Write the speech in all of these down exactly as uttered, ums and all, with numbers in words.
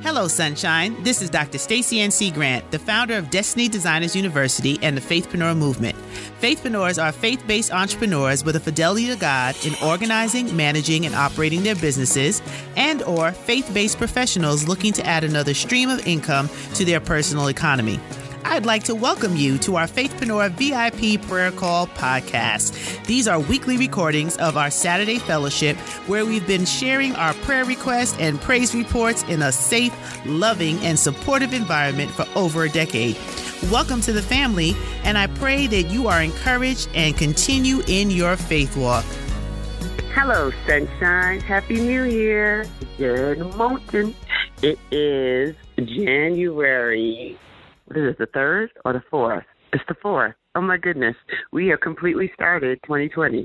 Hello, Sunshine. This is Doctor Stacey N C Grant, the founder of Destiny Designers University and the Faithpreneur Movement. Faithpreneurs are faith-based entrepreneurs with a fidelity to God in organizing, managing, and operating their businesses, and or faith-based professionals looking to add another stream of income to their personal economy. I'd like to welcome you to our Faithpreneur V I P Prayer Call podcast. These are weekly recordings of our Saturday fellowship where we've been sharing our prayer requests and praise reports in a safe, loving, and supportive environment for over a decade. Welcome to the family, and I pray that you are encouraged and continue in your faith walk. Hello, Sunshine. Happy New Year. Good morning. It is January. What is it, the third or the fourth? It's the fourth. Oh, my goodness. We have completely started twenty twenty.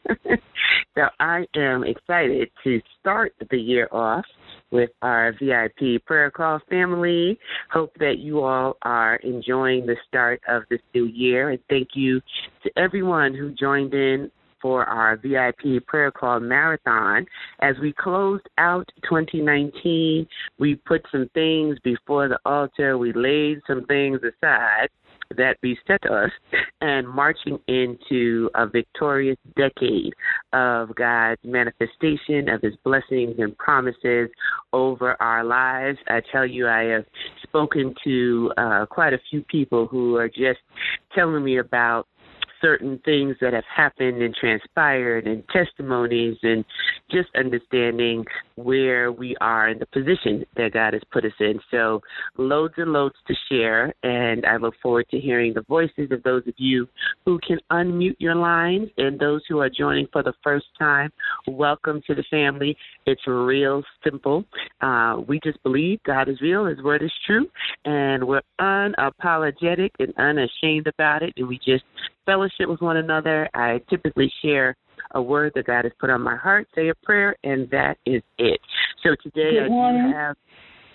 So I am excited to start the year off with our V I P Prayer Call family. Hope that you all are enjoying the start of this new year. And thank you to everyone who joined in for our V I P Prayer Call Marathon. As we closed out twenty nineteen, we put some things before the altar. We laid some things aside that beset us, and marching into a victorious decade of God's manifestation of his blessings and promises over our lives. I tell you, I have spoken to uh, quite a few people who are just telling me about certain things that have happened and transpired and testimonies and just understanding where we are in the position that God has put us in. So loads and loads to share, and I look forward to hearing the voices of those of you who can unmute your lines, and those who are joining for the first time, welcome to the family. It's real simple. Uh, we just believe God is real, his word is true, and we're unapologetic and unashamed about it, and we just fellowship with one another. I typically share a word that God has put on my heart, say a prayer, and that is it. So today good I morning. do have,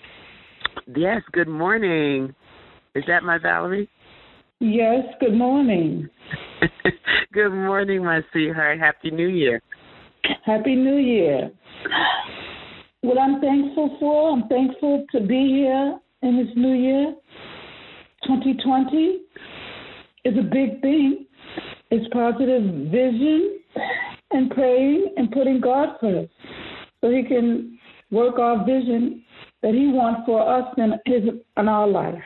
yes, good morning. Is that my Valerie? Yes, good morning. Good morning, my sweetheart. Happy New Year. Happy New Year. What I'm thankful for, I'm thankful to be here in this new year. twenty twenty is a big thing. It's positive vision and praying and putting God first so he can work our vision that he wants for us in, his, in our life.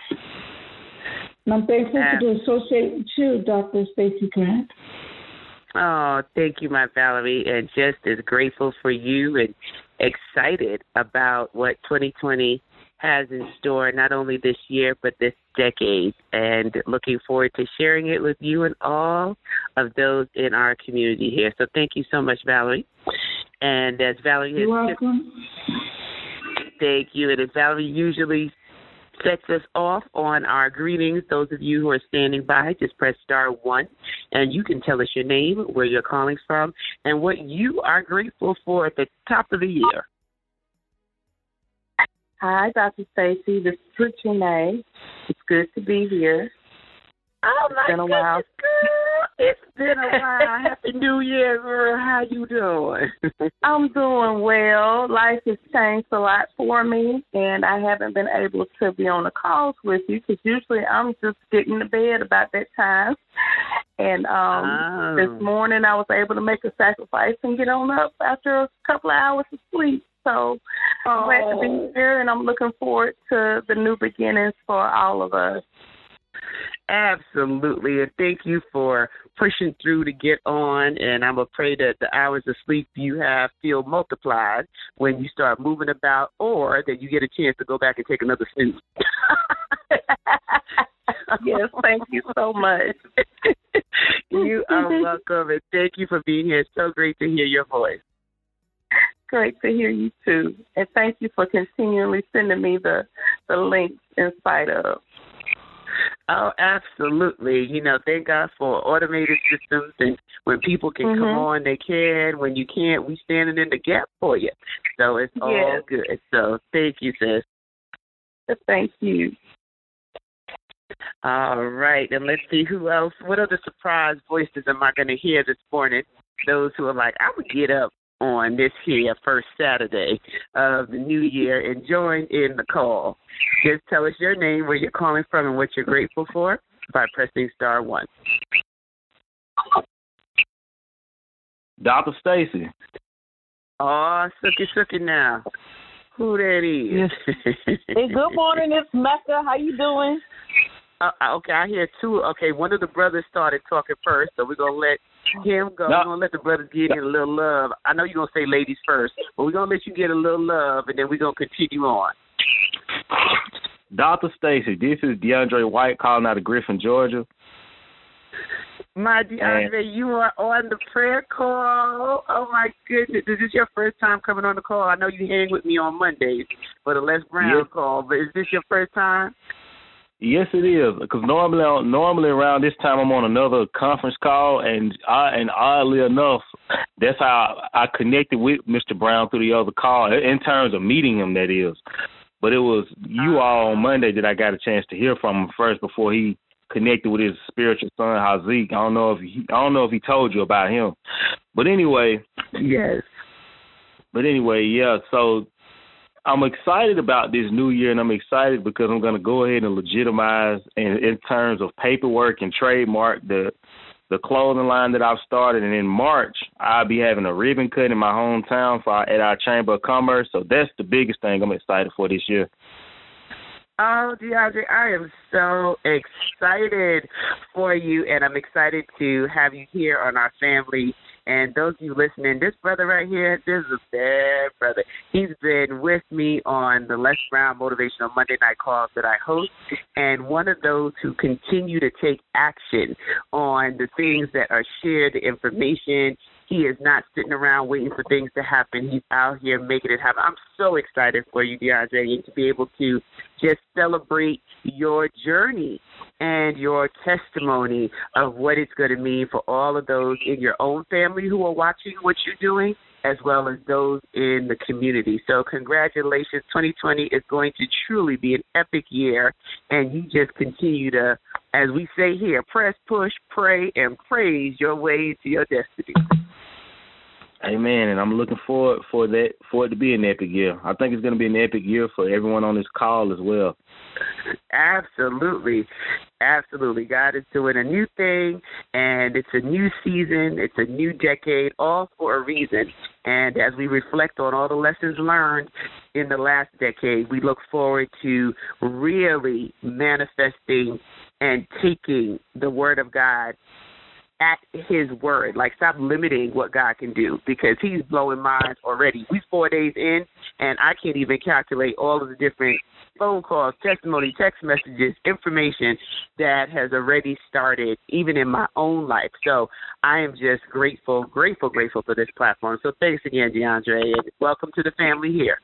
And I'm thankful uh, to associate with you, Doctor Stacey Grant. Oh, thank you, my Valerie, and just as grateful for you and excited about what twenty twenty has in store, not only this year, but this decade, and looking forward to sharing it with you and all of those in our community here. So thank you so much, Valerie. And as Valerie has, You're welcome. Thank you. And as Valerie usually sets us off on our greetings, those of you who are standing by, just press star one, and you can tell us your name, where you're calling from, and what you are grateful for at the top of the year. Hi, Doctor Stacey. This is Regina. It's good to be here. Oh, my it's been a goodness, while. girl. It's been a while. Happy New Year, girl. How you doing? I'm doing well. Life has changed a lot for me, and I haven't been able to be on the calls with you because usually I'm just getting to bed about that time. And um, oh. this morning I was able to make a sacrifice and get on up after a couple of hours of sleep. So I'm glad to be here, and I'm looking forward to the new beginnings for all of us. Absolutely, and thank you for pushing through to get on, and I'm going to pray that the hours of sleep you have feel multiplied when you start moving about, or that you get a chance to go back and take another snooze. Yes, thank you so much. You are welcome, and thank you for being here. It's so great to hear your voice. Great to hear you, too. And thank you for continually sending me the, the links in spite of. Oh, absolutely. You know, thank God for automated systems, and when people can mm-hmm. come on, they can. When you can't, we standing in the gap for you. So it's all yes. good. So thank you, sis. Thank you. All right, and let's see who else. What other surprise voices am I going to hear this morning? Those who are like, I would get up on this here first Saturday of the new year and join in the call. Just tell us your name, where you're calling from, and what you're grateful for by pressing star one. Doctor Stacy. Oh, sookie, sookie now. Who that is? Yes. Hey, good morning, it's Mecca. How you doing? Uh, okay, I hear two. Okay, one of the brothers started talking first, so we're going to let him go. No. We're going to let the brothers get in a little love. I know you're going to say ladies first, but we're going to let you get a little love, and then we're going to continue on. Doctor Stacy, this is DeAndre White calling out of Griffin, Georgia. My DeAndre, you are on the prayer call. Oh, my goodness. Is this your first time coming on the call? I know you hang with me on Mondays for the Les Brown yes. call, but is this your first time? Yes, it is. Because normally, normally around this time, I'm on another conference call, and I, and oddly enough, that's how I connected with Mister Brown through the other call, in terms of meeting him, that is. But it was you all on Monday that I got a chance to hear from him first before he connected with his spiritual son Hazik. I don't know if he, I don't know if he told you about him, but anyway, yes. But anyway, yeah. So I'm excited about this new year, and I'm excited because I'm going to go ahead and legitimize, in, in terms of paperwork and trademark, the the clothing line that I've started. And in March, I'll be having a ribbon cut in my hometown for, at our Chamber of Commerce. So that's the biggest thing I'm excited for this year. Oh, DeAndre, I am so excited for you, and I'm excited to have you here on our family. And those of you listening, this brother right here, this is a bad brother. He's been with me on the Les Brown Motivational Monday Night Calls that I host, and one of those who continue to take action on the things that are shared, the information. He is not sitting around waiting for things to happen. He's out here making it happen. I'm so excited for you, DeAndre, and to be able to just celebrate your journey and your testimony of what it's going to mean for all of those in your own family who are watching what you're doing, as well as those in the community. So congratulations. twenty twenty is going to truly be an epic year, and you just continue to, as we say here, press, push, pray, and praise your way to your destiny. Amen, and I'm looking forward for that for it to be an epic year. I think it's going to be an epic year for everyone on this call as well. Absolutely. Absolutely. God is doing a new thing, and it's a new season. It's a new decade, all for a reason. And as we reflect on all the lessons learned in the last decade, we look forward to really manifesting and taking the Word of God at his word. Like, stop limiting what God can do, because he's blowing minds already. We're four days in, and I can't even calculate all of the different phone calls, testimony, text messages, information that has already started, even in my own life. So I am just grateful, grateful, grateful for this platform. So thanks again, DeAndre, and welcome to the family here.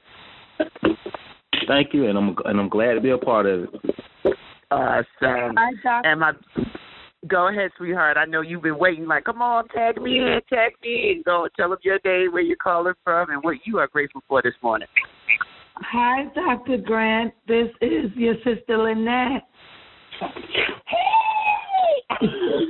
Thank you, and I'm and I'm glad to be a part of it. Awesome. Hi, Doc. And my Go ahead, sweetheart. I know you've been waiting, like, come on, tag me in, tag me in. Go tell them your name, where you're calling from, and what you are grateful for this morning. Hi, Doctor Grant. This is your sister Lynette. Hey!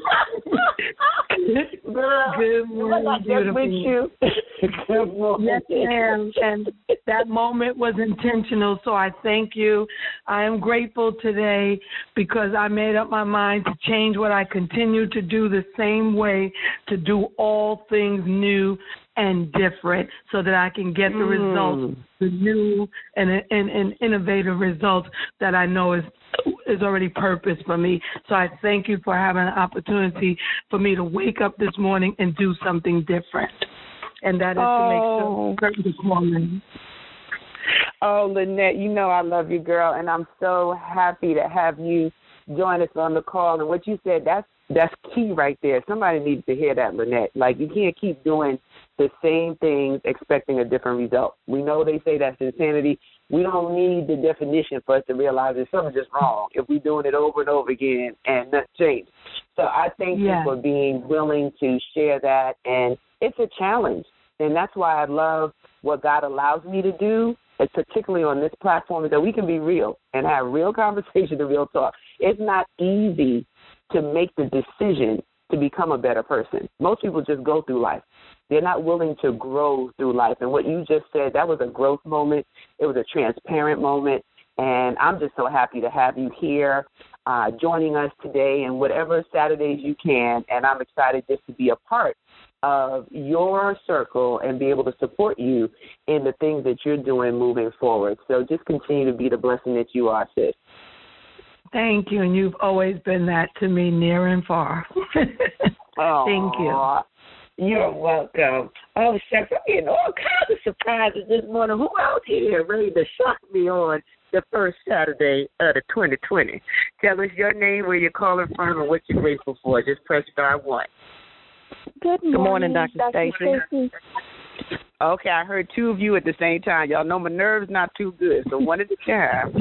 Good morning, beautiful. Good morning. Yes, ma'am. And that moment was intentional, so I thank you. I am grateful today because I made up my mind to change what I continue to do the same way, to do all things new and different, so that I can get the mm. results, the new and, and, and innovative results that I know is is already purpose for me. So I thank you for having an opportunity for me to wake up this morning and do something different. And that is oh. to make certain calling. Oh, Lynette, you know I love you, girl, and I'm so happy to have you join us on the call. And what you said, that's that's key right there. Somebody needs to hear that, Lynette. Like, you can't keep doing the same things expecting a different result. We know they say that's insanity. We don't need the definition for us to realize that something's just wrong if we're doing it over and over again and nothing changed. So I thank yeah. you for being willing to share that. And it's a challenge. And that's why I love what God allows me to do, and particularly on this platform, is that we can be real and have real conversation and real talk. It's not easy to make the decision to become a better person. Most people just go through life. They're not willing to grow through life. And what you just said, that was a growth moment. It was a transparent moment. And I'm just so happy to have you here uh, joining us today and whatever Saturdays you can. And I'm excited just to be a part of your circle and be able to support you in the things that you're doing moving forward. So just continue to be the blessing that you are, sis. Thank you, and you've always been that to me, near and far. Oh, thank you. You're welcome. Oh, shucks, I'm getting all kinds of surprises this morning. Who out here ready to shock me on the first Saturday of the twenty twenty? Tell us your name, where you're calling from, and what you're grateful for. Just press star one. Good morning, Good morning, Doctor Doctor Stacy. Stacy. Okay, I heard two of you at the same time. Y'all know my nerves not too good, so one at a time.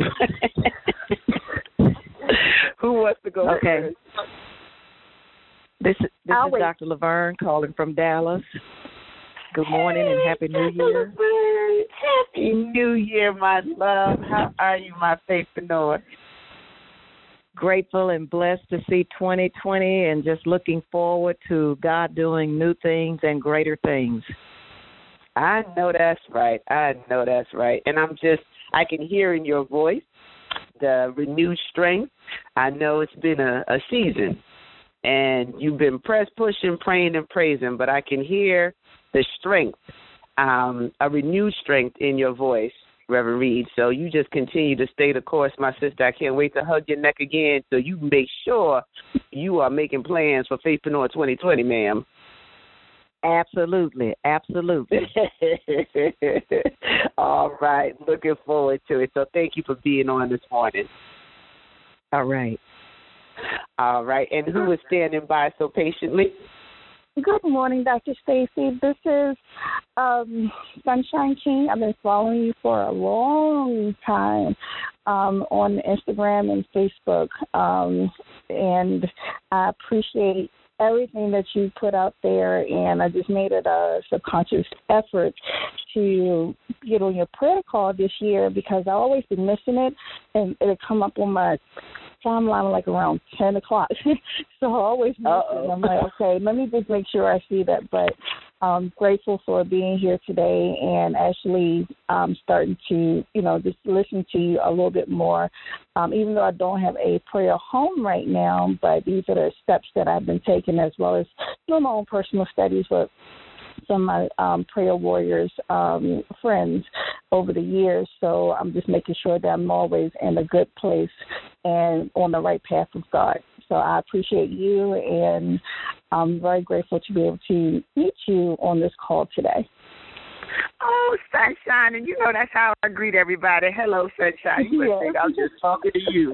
Who wants to go Okay. first? This, this I'll is wait. Doctor Laverne calling from Dallas. Good morning and Happy New Year. Happy New Year, my love. How are you, my faithpreneur? Grateful and blessed to see twenty twenty and just looking forward to God doing new things and greater things. I know that's right. I know that's right. And I'm just, I can hear in your voice the renewed strength. I know it's been a, a season, and you've been press pushing, praying, and praising, but I can hear the strength, um, a renewed strength in your voice, Reverend Reed. So you just continue to stay the course, my sister. I can't wait to hug your neck again so you make sure you are making plans for Faithpreneur twenty twenty, ma'am. Absolutely, absolutely. All right. Looking forward to it. So thank you for being on this morning. All right. All right. And who is standing by so patiently? Good morning, Doctor Stacy. This is um, Sunshine King. I've been following you for a long time um, on Instagram and Facebook, um, and I appreciate everything that you put out there, and I just made it a subconscious effort to get on your prayer call this year because I always been missing it, and it'll come up on my timeline like around ten o'clock. So I always miss Uh-oh. it. I'm like, okay, let me just make sure I see that. But I'm grateful for being here today and actually um, starting to, you know, just listen to you a little bit more. Um, even though I don't have a prayer home right now, but these are the steps that I've been taking as well as doing my own personal studies with some of my um, prayer warriors um, friends over the years. So I'm just making sure that I'm always in a good place and on the right path of God. So I appreciate you, and I'm very grateful to be able to meet you on this call today. Oh, Sunshine, and you know that's how I greet everybody. Hello, Sunshine. You must think I'm just talking to you.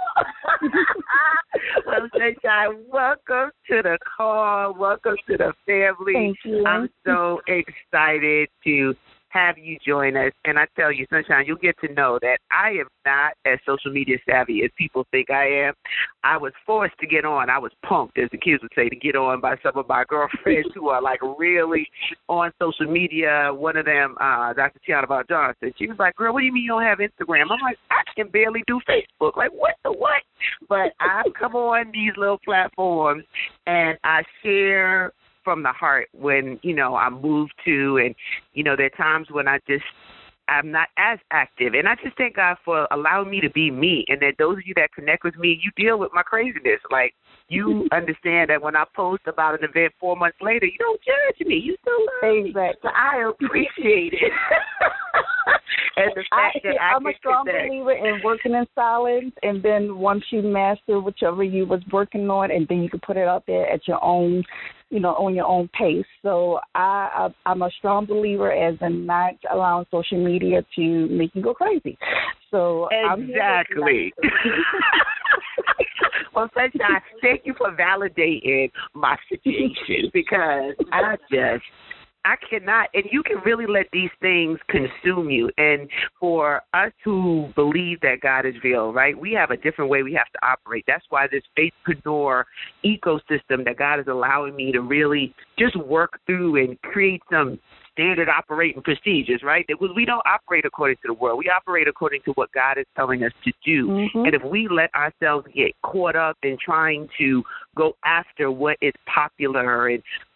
Well, Sunshine, welcome to the call. Welcome to the family. Thank you. I'm so excited to have you join us. And I tell you, Sunshine, you'll get to know that I am not as social media savvy as people think I am. I was forced to get on. I was punked, as the kids would say, to get on by some of my girlfriends who are like really on social media. One of them, uh, Doctor Tiana Val Johnson, she was like, girl, what do you mean you don't have Instagram? I'm like, I can barely do Facebook. Like, what the what? But I've come on these little platforms and I share from the heart when, you know, I move to, and, you know, there are times when I just, I'm not as active. And I just thank God for allowing me to be me, and that those of you that connect with me, you deal with my craziness. Like, you understand that when I post about an event four months later, you don't judge me. You still love me. Exactly. So I appreciate it. And the fact I, that I I'm can a strong connect. believer in working in silence, and then once you master whichever you was working on, and then you can put it out there at your own, you know, on your own pace. So I, I I'm a strong believer as in not allowing social media to make you go crazy. So Exactly. Well, Sunshine, thank you for validating my situation, because I just, I cannot, and you can really let these things consume you. And for us who believe that God is real, right, we have a different way we have to operate. That's why this faithpreneur ecosystem that God is allowing me to really just work through and create some standard operating procedures, right? That we don't operate according to the world. We operate according to what God is telling us to do. Mm-hmm. And if we let ourselves get caught up in trying to go after what is popular and what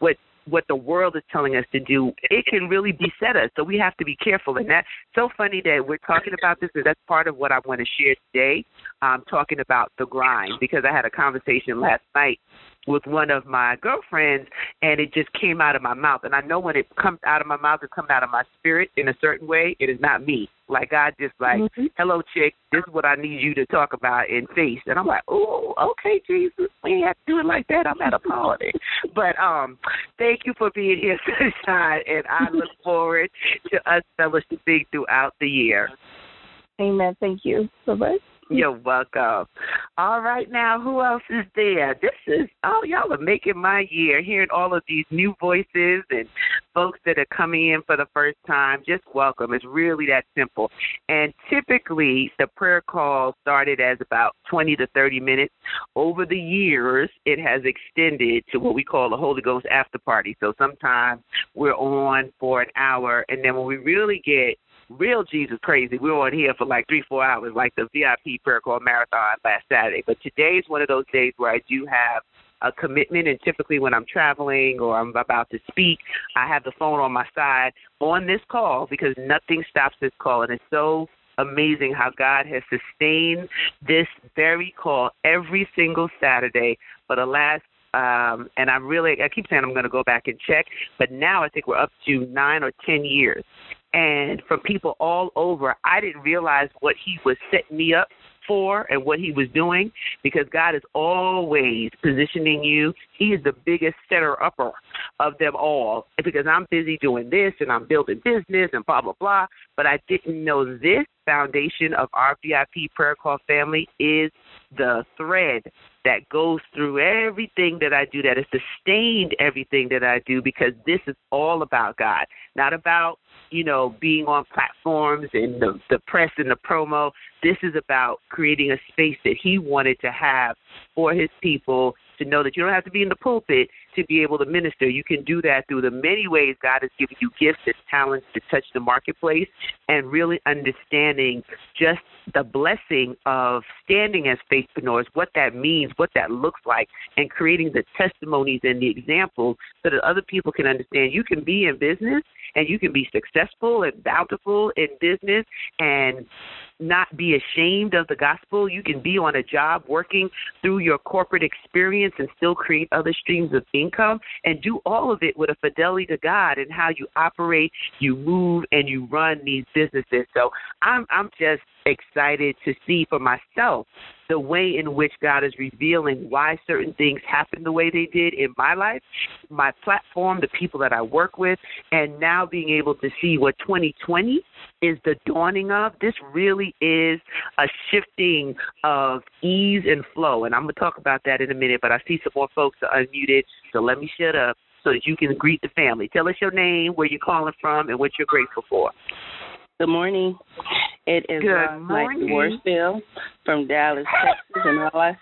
what the world is telling us to do, it can really beset us. So we have to be careful. And that's so funny that we're talking about this, because that's part of what I want to share today, um, talking about the grind, because I had a conversation last night with one of my girlfriends, and it just came out of my mouth. And I know when it comes out of my mouth, it comes out of my spirit in a certain way. It is not me. Like, God just like, mm-hmm. hello, chick, this is what I need you to talk about in face. And I'm like, oh, okay, Jesus, we ain't have to do it like that. I'm at a party. But um, thank you for being here, Sunshine, and I look forward to us fellowshipping throughout the year. Amen. Thank you so much. You're welcome. All right, now, who else is there? This is, oh, y'all are making my year, hearing all of these new voices and folks that are coming in for the first time. Just welcome. It's really that simple. And typically, the prayer call started as about twenty to thirty minutes. Over the years, it has extended to what we call a Holy Ghost after party. So sometimes we're on for an hour, and then when we really get real Jesus crazy, we were on here for like three, four hours, like the V I P prayer call marathon last Saturday. But today is one of those days where I do have a commitment, and typically when I'm traveling or I'm about to speak, I have the phone on my side on this call, because nothing stops this call. And it's so amazing how God has sustained this very call every single Saturday for the last Um, and I'm really, I keep saying I'm going to go back and check, but now I think we're up to nine or ten years. And from people all over, I didn't realize what he was setting me up for and what he was doing, because God is always positioning you. He is the biggest setter-upper of them all, because I'm busy doing this and I'm building business and blah, blah, blah. But I didn't know this foundation of our V I P prayer call family is the thread that goes through everything that I do, that has sustained everything that I do, because this is all about God, not about, you know, being on platforms and the, the press and the promo. This is about creating a space that he wanted to have for his people, to know that you don't have to be in the pulpit to be able to minister. You can do that through the many ways God has given you gifts and talents to touch the marketplace, and really understanding just the blessing of standing as faithpreneurs, what that means, what that looks like, and creating the testimonies and the examples so that other people can understand you can be in business and you can be successful and bountiful in business and not be ashamed of the gospel. You can be on a job working through your corporate experience and still create other streams of income, and do all of it with a fidelity to God and how you operate, you move, and you run these businesses. So I'm I'm just excited to see for myself the way in which God is revealing why certain things happen the way they did in my life, my platform, the people that I work with, and now being able to see what twenty twenty is the dawning of. This really is a shifting of ease and flow, and I'm going to talk about that in a minute, but I see some more folks are unmuted, so let me shut up so that you can greet the family. Tell us your name, where you're calling from, and what you're grateful for. Good morning. It is Mike Worsfield from Dallas, Texas, and all I,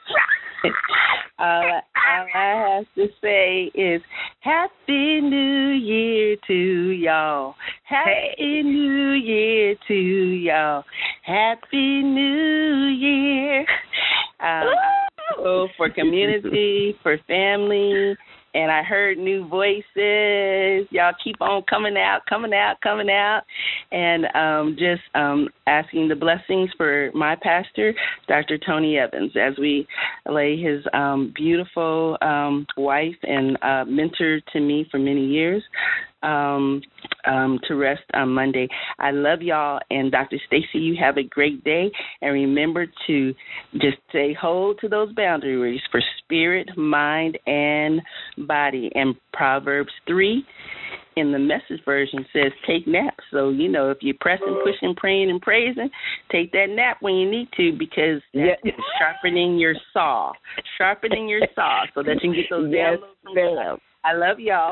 all, I, all I have to say is Happy New Year to y'all. Happy hey. New Year to y'all. Happy New Year. Um, so for community, for family, and I heard new voices. Y'all keep on coming out, coming out, coming out. And um, just um, asking the blessings for my pastor, Doctor Tony Evans, as we lay his um, beautiful um, wife and uh, mentor to me for many years um, um, to rest on Monday. I love y'all. And Doctor Stacy, you have a great day. And remember to just stay hold to those boundaries for spirit, mind, and body. And Proverbs three in the Message version says take naps. So, you know, if you're pressing, pushing, praying, and praising, take that nap when you need to, because that's yeah. sharpening your saw. Sharpening your saw so that you can get those yes, downloads. I love y'all.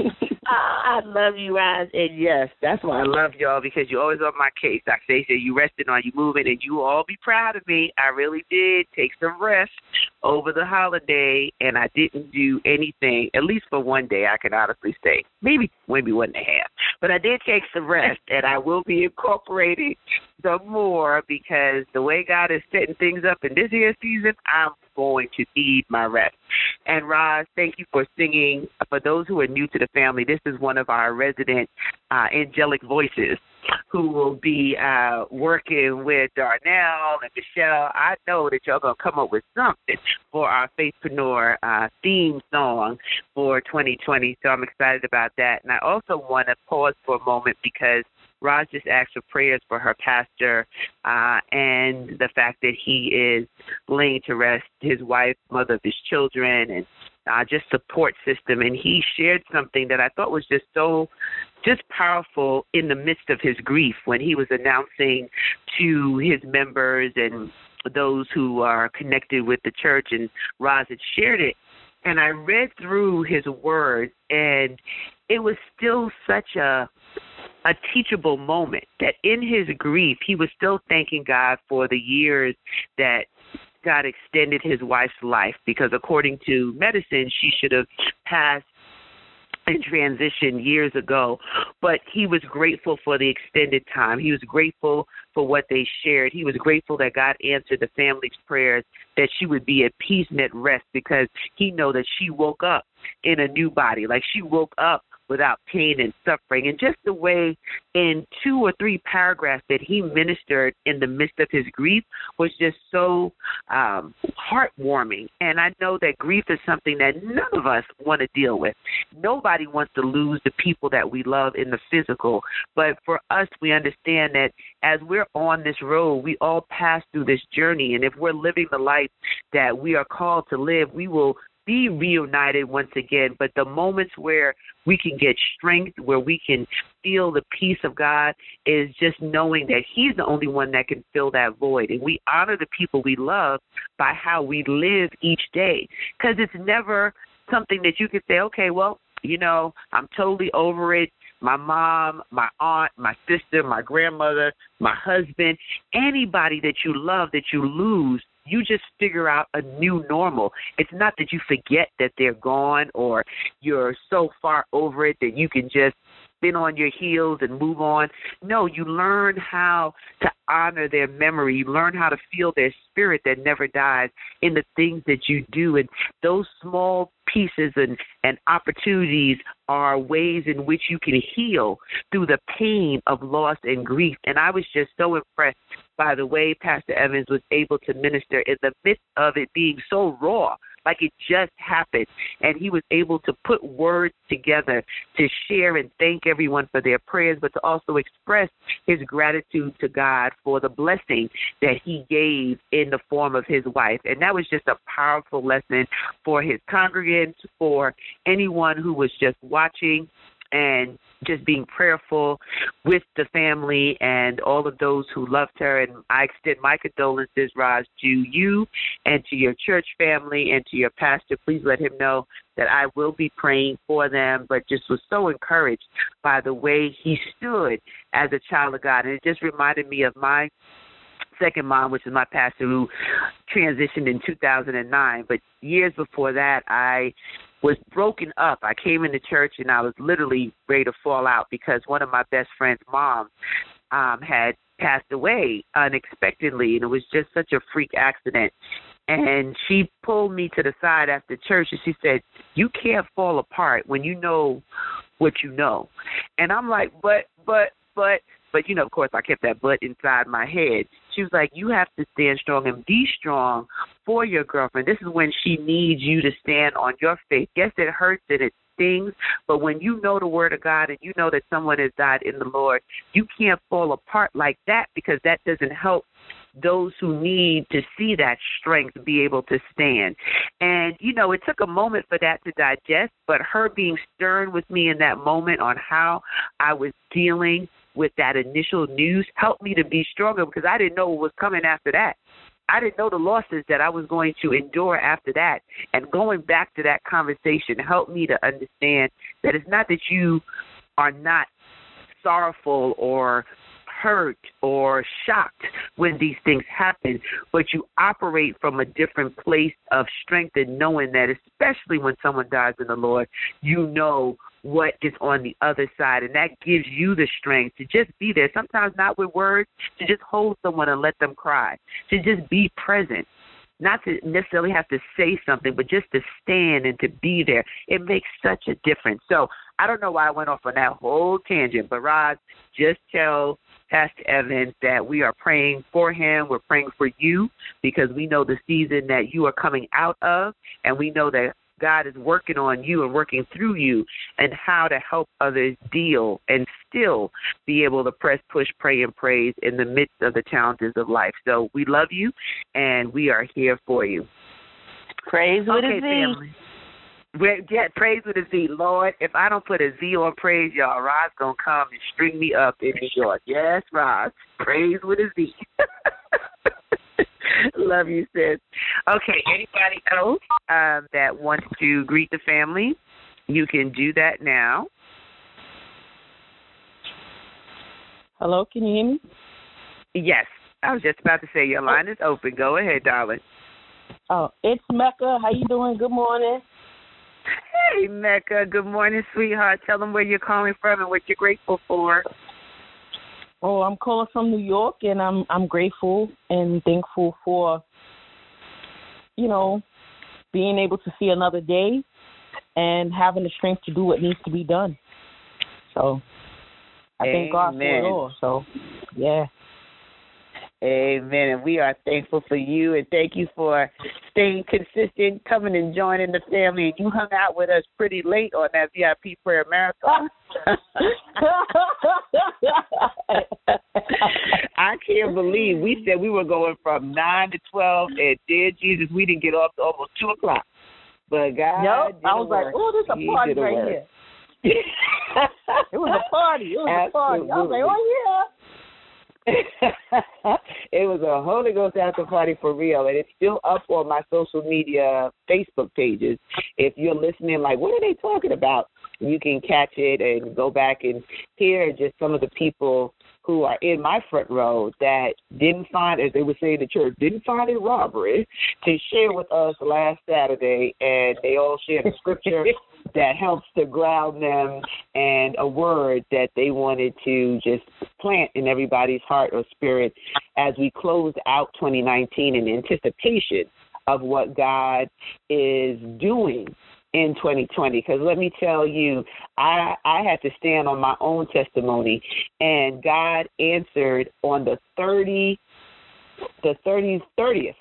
I love you, Ryan, and yes, that's why I love y'all, because you're always on my case. Like they say, you resting on, you moving, and you all be proud of me. I really did take some rest over the holiday, and I didn't do anything, at least for one day, I can honestly say. Maybe, maybe one and a half. But I did take some rest, and I will be incorporating some more because the way God is setting things up in this year's season, I'm going to need my rest. And Roz, thank you for singing. For those who are new to the family, this is one of our resident uh, angelic voices who will be uh, working with Darnell and Michelle. I know that y'all going to come up with something for our Faithpreneur uh, theme song for twenty twenty, so I'm excited about that. And I also want to pause for a moment because Roz just asked for prayers for her pastor uh, and the fact that he is laying to rest his wife, mother of his children, and uh, just support system. And he shared something that I thought was just so just powerful in the midst of his grief when he was announcing to his members and those who are connected with the church, and Roz had shared it. And I read through his words, and it was still such a a teachable moment that in his grief, he was still thanking God for the years that God extended his wife's life, because according to medicine, she should have passed and transitioned years ago. But he was grateful for the extended time. He was grateful for what they shared. He was grateful that God answered the family's prayers, that she would be at peace and at rest, because he know that she woke up in a new body, like she woke up without pain and suffering. And just the way in two or three paragraphs that he ministered in the midst of his grief was just so um, heartwarming. And I know that grief is something that none of us want to deal with. Nobody wants to lose the people that we love in the physical. But for us, we understand that as we're on this road, we all pass through this journey. And if we're living the life that we are called to live, we will be reunited once again. But the moments where we can get strength, where we can feel the peace of God, is just knowing that he's the only one that can fill that void. And we honor the people we love by how we live each day, because it's never something that you can say, okay, well, you know, I'm totally over it. My mom, my aunt, my sister, my grandmother, my husband, anybody that you love that you lose, you just figure out a new normal. It's not that you forget that they're gone or you're so far over it that you can just spin on your heels and move on. No, you learn how to honor their memory. You learn how to feel their spirit that never dies in the things that you do. And those small pieces and, and opportunities are ways in which you can heal through the pain of loss and grief. And I was just so impressed by the way Pastor Evans was able to minister in the midst of it being so raw, like it just happened. And he was able to put words together to share and thank everyone for their prayers, but to also express his gratitude to God for the blessing that he gave in the form of his wife. And that was just a powerful lesson for his congregants, for anyone who was just watching and just being prayerful with the family and all of those who loved her. And I extend my condolences, Raj, to you and to your church family and to your pastor. Please let him know that I will be praying for them, but just was so encouraged by the way he stood as a child of God. And it just reminded me of my second mom, which is my pastor, who transitioned in two thousand nine. But years before that, I was broken up. I came into church and I was literally ready to fall out because one of my best friend's mom um, had passed away unexpectedly, and it was just such a freak accident. And she pulled me to the side after church and she said, "You can't fall apart when you know what you know." And I'm like, but, but, but, but, you know, of course, I kept that but inside my head. She was like, you have to stand strong and be strong for your girlfriend. This is when she needs you to stand on your faith. Yes, it hurts and it stings, but when you know the word of God and you know that someone has died in the Lord, you can't fall apart like that, because that doesn't help those who need to see that strength be able to stand. And, you know, it took a moment for that to digest, but her being stern with me in that moment on how I was dealing with that initial news helped me to be stronger, because I didn't know what was coming after that. I didn't know the losses that I was going to endure after that. And going back to that conversation helped me to understand that it's not that you are not sorrowful or hurt or shocked when these things happen, but you operate from a different place of strength and knowing that, especially when someone dies in the Lord, you know what is on the other side, and that gives you the strength to just be there, sometimes not with words, to just hold someone and let them cry, to just be present. Not to necessarily have to say something, but just to stand and to be there. It makes such a difference. So I don't know why I went off on that whole tangent, but Roz, just tell Pastor Evans that we are praying for him. We're praying for you because we know the season that you are coming out of, and we know that God is working on you and working through you and how to help others deal and still be able to press, push, pray, and praise in the midst of the challenges of life. So we love you, and we are here for you. Praise with okay, a Z. Family. We're, yeah, praise with a Z. Lord, if I don't put a Z on praise, y'all, Roz going to come and string me up in New York. Yes, Roz. Praise with a Z. Love you, sis. Okay, anybody else um, that wants to greet the family, you can do that now. Hello, can you hear me? Yes. I was just about to say your line is open. Go ahead, darling. Oh, it's Mecca. How you doing? Good morning. Hey, Mecca. Good morning, sweetheart. Tell them where you're calling from and what you're grateful for. Oh, I'm calling from New York, and I'm I'm grateful and thankful for, you know, being able to see another day and having the strength to do what needs to be done. So I Amen. thank God for it all. So, yeah. Amen. And we are thankful for you, and thank you for staying consistent, coming and joining the family. And you hung out with us pretty late on that V I P prayer marathon. I can't believe we said we were going from nine to twelve, and dear Jesus, we didn't get off to almost two o'clock. But God, nope. I was work. like, oh, there's a He party did right work. here. It was a party. It was Absolutely. a party. I was like, oh yeah. It was a Holy Ghost after party for real, and it's still up on my social media Facebook pages. If you're listening, like, what are they talking about? You can catch it and go back and hear just some of the people who are in my front row that didn't find, as they would say in the church, didn't find it robbery to share with us last Saturday, and they all shared a scripture that helps to ground them and a word that they wanted to just plant in everybody's heart or spirit as we close out twenty nineteen in anticipation of what God is doing in twenty twenty. Because let me tell you, I, I had to stand on my own testimony, and God answered on the thirty, the thirtieth, thirtieth.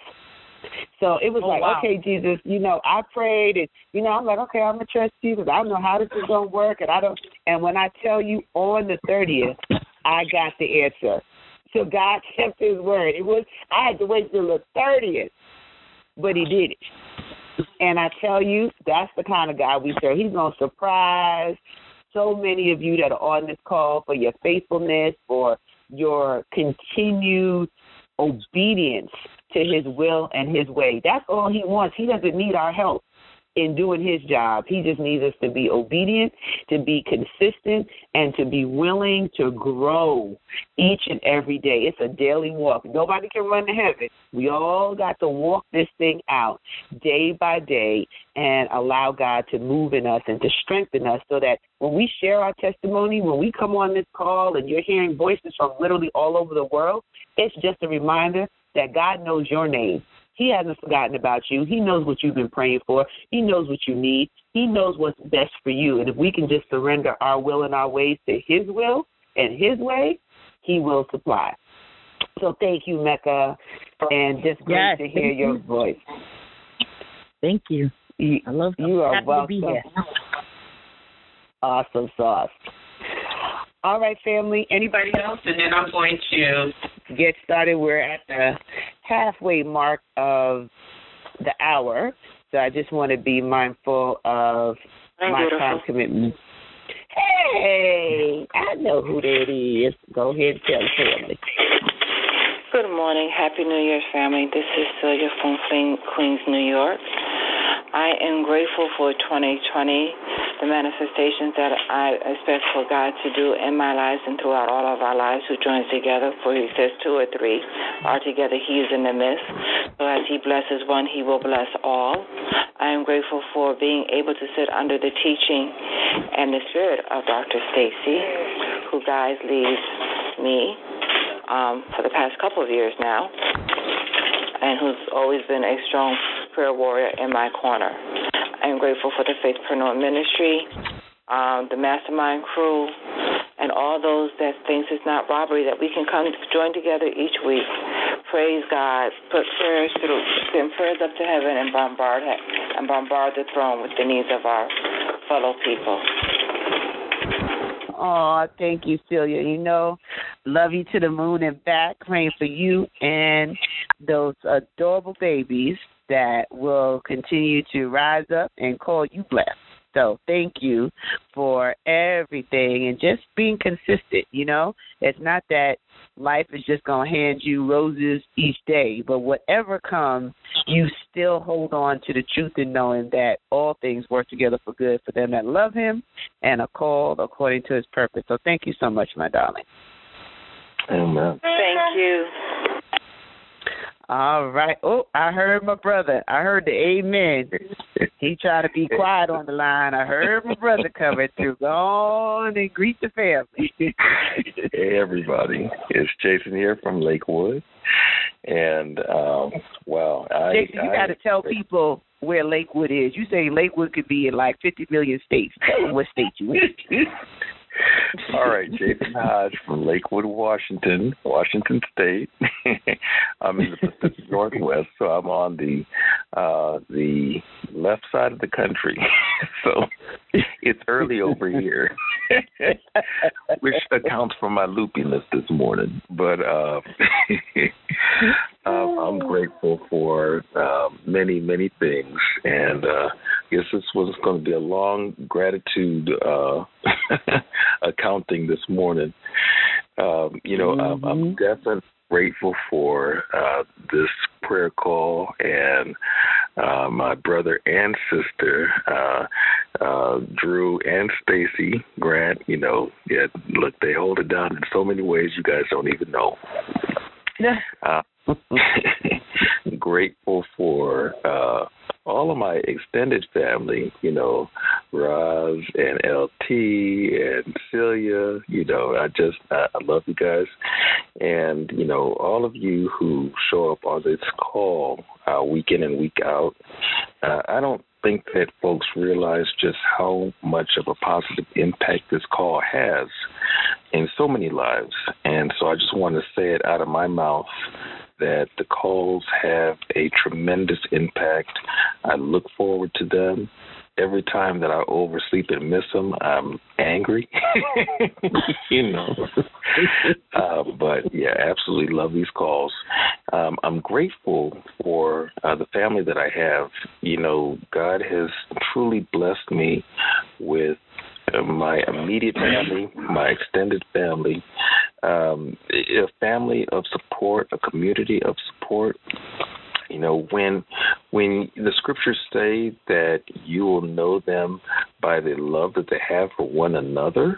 So it was oh, like, wow. okay, Jesus, you know, I prayed, and, you know, I'm like, okay, I'm going to trust you because I don't know how this is going to work, and I don't, and when I tell you on the thirtieth, I got the answer. So God kept his word. It was, I had to wait till the thirtieth, but he did it. And I tell you, that's the kind of God we serve. He's going to surprise so many of you that are on this call for your faithfulness, for your continued obedience to his will and his way. That's all he wants. He doesn't need our help in doing his job. He just needs us to be obedient, to be consistent, and to be willing to grow each and every day. It's a daily walk. Nobody can run to heaven. We all got to walk this thing out day by day and allow God to move in us and to strengthen us so that when we share our testimony, when we come on this call and you're hearing voices from literally all over the world, it's just a reminder that God knows your name. He hasn't forgotten about you. He knows what you've been praying for. He knows what you need. He knows what's best for you. And if we can just surrender our will and our ways to his will and his way, he will supply. So thank you, Mecca, and just great yes, to hear your you. voice. Thank you. You, I love you are happy welcome. to be here. Awesome sauce. All right, family. Anybody else? And then I'm going to get started. We're at the halfway mark of the hour, so I just want to be mindful of I'm my beautiful. time commitment. Hey, I know who that is. Go ahead and tell the family. Good morning. Happy New Year's, family. This is Celia from Queens, New York. I am grateful for twenty twenty. the manifestations that I expect for God to do in my lives and throughout all of our lives who joins together. For he says two or three are together, he is in the midst. So as he blesses one, he will bless all. I am grateful for being able to sit under the teaching and the spirit of Doctor Stacy, who guides, leads me um, for the past couple of years now, and who's always been a strong prayer warrior in my corner. I am grateful for the Faithpreneur Ministry, um, the Mastermind crew, and all those that thinks it's not robbery that we can come join together each week. Praise God, put prayers through, send prayers up to heaven, and bombard and bombard the throne with the needs of our fellow people. Oh, thank you, Celia. You know, love you to the moon and back, praying for you and those adorable babies that will continue to rise up and call you blessed. So thank you for everything and just being consistent, you know. It's not that life is just going to hand you roses each day, but whatever comes, you still hold on to the truth and knowing that all things work together for good for them that love him and are called according to his purpose. So thank you so much, my darling. Amen. Thank you. All right. Oh, I heard my brother. I heard the amen. He tried to be quiet on the line. I heard my brother coming through. Go on and greet the family. Hey, everybody. It's Jason here from Lakewood. And, um, well, I... Jason, you got to tell people where Lakewood is. You say Lakewood could be in like fifty million states. Tell them what state you in. All right, Jason Hodge from Lakewood, Washington, Washington State. I'm in the Pacific Northwest, so I'm on the uh, the left side of the country. So it's early over here, which accounts for my loopiness this morning. But uh, um, I'm grateful for uh, many, many things, and uh, I guess this was going to be a long gratitude uh, accounting this morning. Um, you know, mm-hmm. I'm, I'm definitely grateful for uh, this prayer call and uh, my brother and sister, uh, uh, Drew and Stacy Grant. You know, yeah, look, they hold it down in so many ways you guys don't even know. Yeah. Uh, grateful for uh, all of my extended family, you know, Roz and L T and Celia. You know, I just, I, I love you guys. And, you know, all of you who show up on this call uh, week in and week out, uh, I don't think that folks realize just how much of a positive impact this call has in so many lives. And so I just want to say it out of my mouth that the calls have a tremendous impact. I look forward to them. Every time that I oversleep and miss them, I'm angry, you know. uh, but, yeah, absolutely love these calls. Um, I'm grateful for uh, the family that I have. You know, God has truly blessed me with uh, my immediate family, my extended family, um, a family of support, a community of support. You know, when when the scriptures say that you will know them by the love that they have for one another,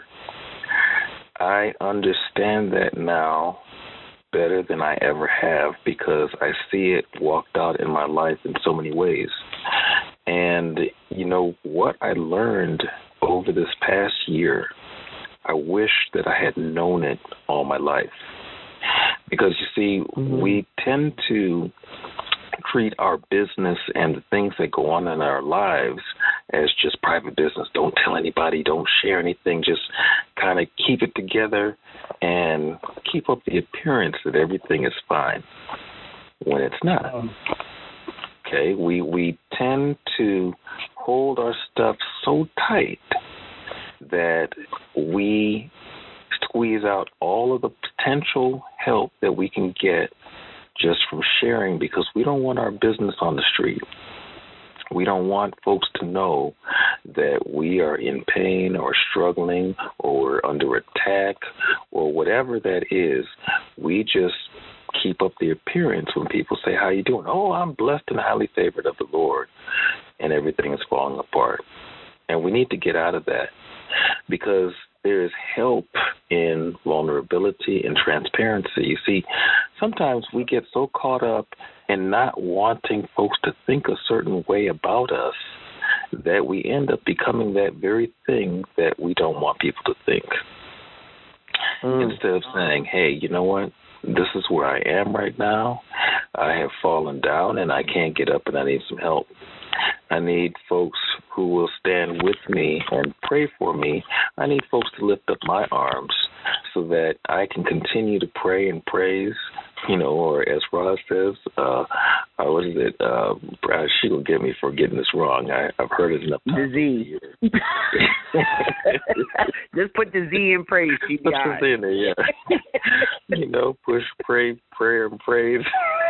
I understand that now better than I ever have because I see it walked out in my life in so many ways. And, you know, what I learned over this past year, I wish that I had known it all my life. Because, you see, mm-hmm. we tend to treat our business and the things that go on in our lives as just private business. Don't tell anybody, don't share anything, just kind of keep it together and keep up the appearance that everything is fine when it's not. Okay, we we tend to hold our stuff so tight that we squeeze out all of the potential help that we can get just from sharing because we don't want our business on the street. We don't want folks to know that we are in pain or struggling or we're under attack or whatever that is. We just keep up the appearance when people say, how you doing? Oh, I'm blessed and highly favored of the Lord, and everything is falling apart. And we need to get out of that because there is help in vulnerability and transparency. You see, sometimes we get so caught up in not wanting folks to think a certain way about us that we end up becoming that very thing that we don't want people to think. Mm. Instead of saying, hey, you know what? This is where I am right now. I have fallen down and I can't get up and I need some help. I need folks who will stand with me and pray for me. I need folks to lift up my arms so that I can continue to pray and praise, you know, or as Roz says, uh, uh, what is it? Uh, she will get me for getting this wrong. I, I've heard it enough times. The Z. Just put the Z in praise. She Put the Z in there, yeah. You know, push, pray, prayer, and praise.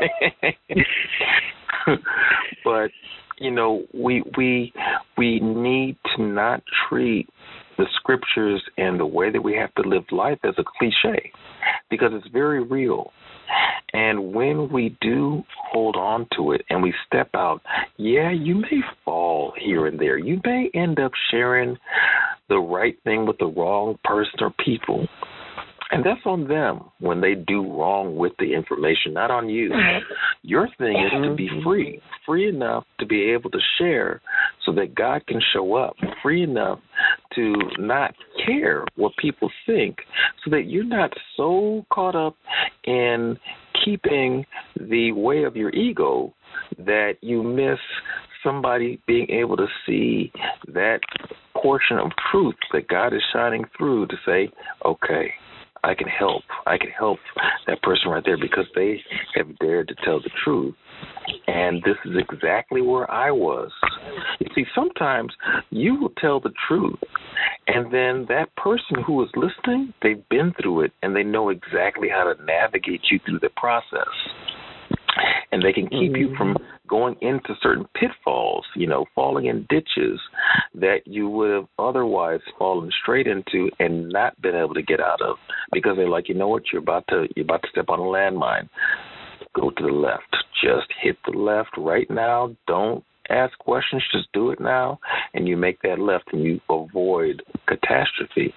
But you know, we we we need to not treat the scriptures and the way that we have to live life as a cliche, because it's very real. And when we do hold on to it and we step out, yeah, you may fall here and there. You may end up sharing the right thing with the wrong person or people. And that's on them when they do wrong with the information, not on you. Your thing is to be free, free enough to be able to share so that God can show up, free enough to not care what people think so that you're not so caught up in keeping the way of your ego that you miss somebody being able to see that portion of truth that God is shining through to say, okay, I can help. I can help that person right there because they have dared to tell the truth. And this is exactly where I was. You see, sometimes you will tell the truth, and then that person who is listening, they've been through it, and they know exactly how to navigate you through the process. And they can keep mm-hmm. you from going into certain pitfalls, you know, falling in ditches that you would have otherwise fallen straight into and not been able to get out of, because they're like, you know what, you're about to you're about to step on a landmine. Go to the left. Just hit the left right now. Don't ask questions. Just do it now, and you make that left, and you avoid catastrophe.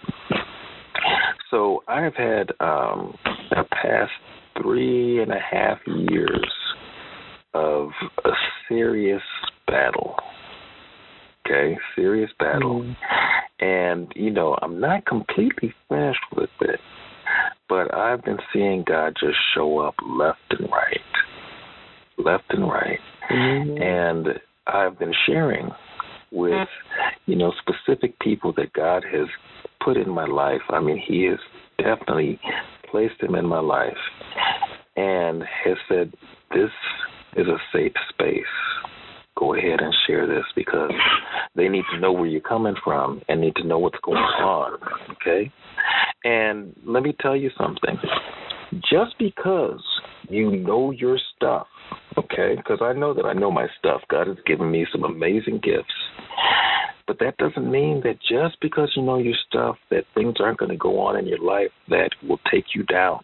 So I have had um, a past three and a half years of a serious battle. Okay, serious battle. Mm. And, you know, I'm not completely finished with it, but I've been seeing God just show up left and right, left and right. Mm-hmm. And I've been sharing with, you know, specific people that God has put in my life. I mean, he has definitely placed them in my life and has said, this is a safe space. Go ahead and share this because they need to know where you're coming from and need to know what's going on, okay? And let me tell you something. Just because you know your stuff, okay, because I know that I know my stuff. God has given me some amazing gifts. But that doesn't mean that just because you know your stuff that things aren't going to go on in your life that will take you down.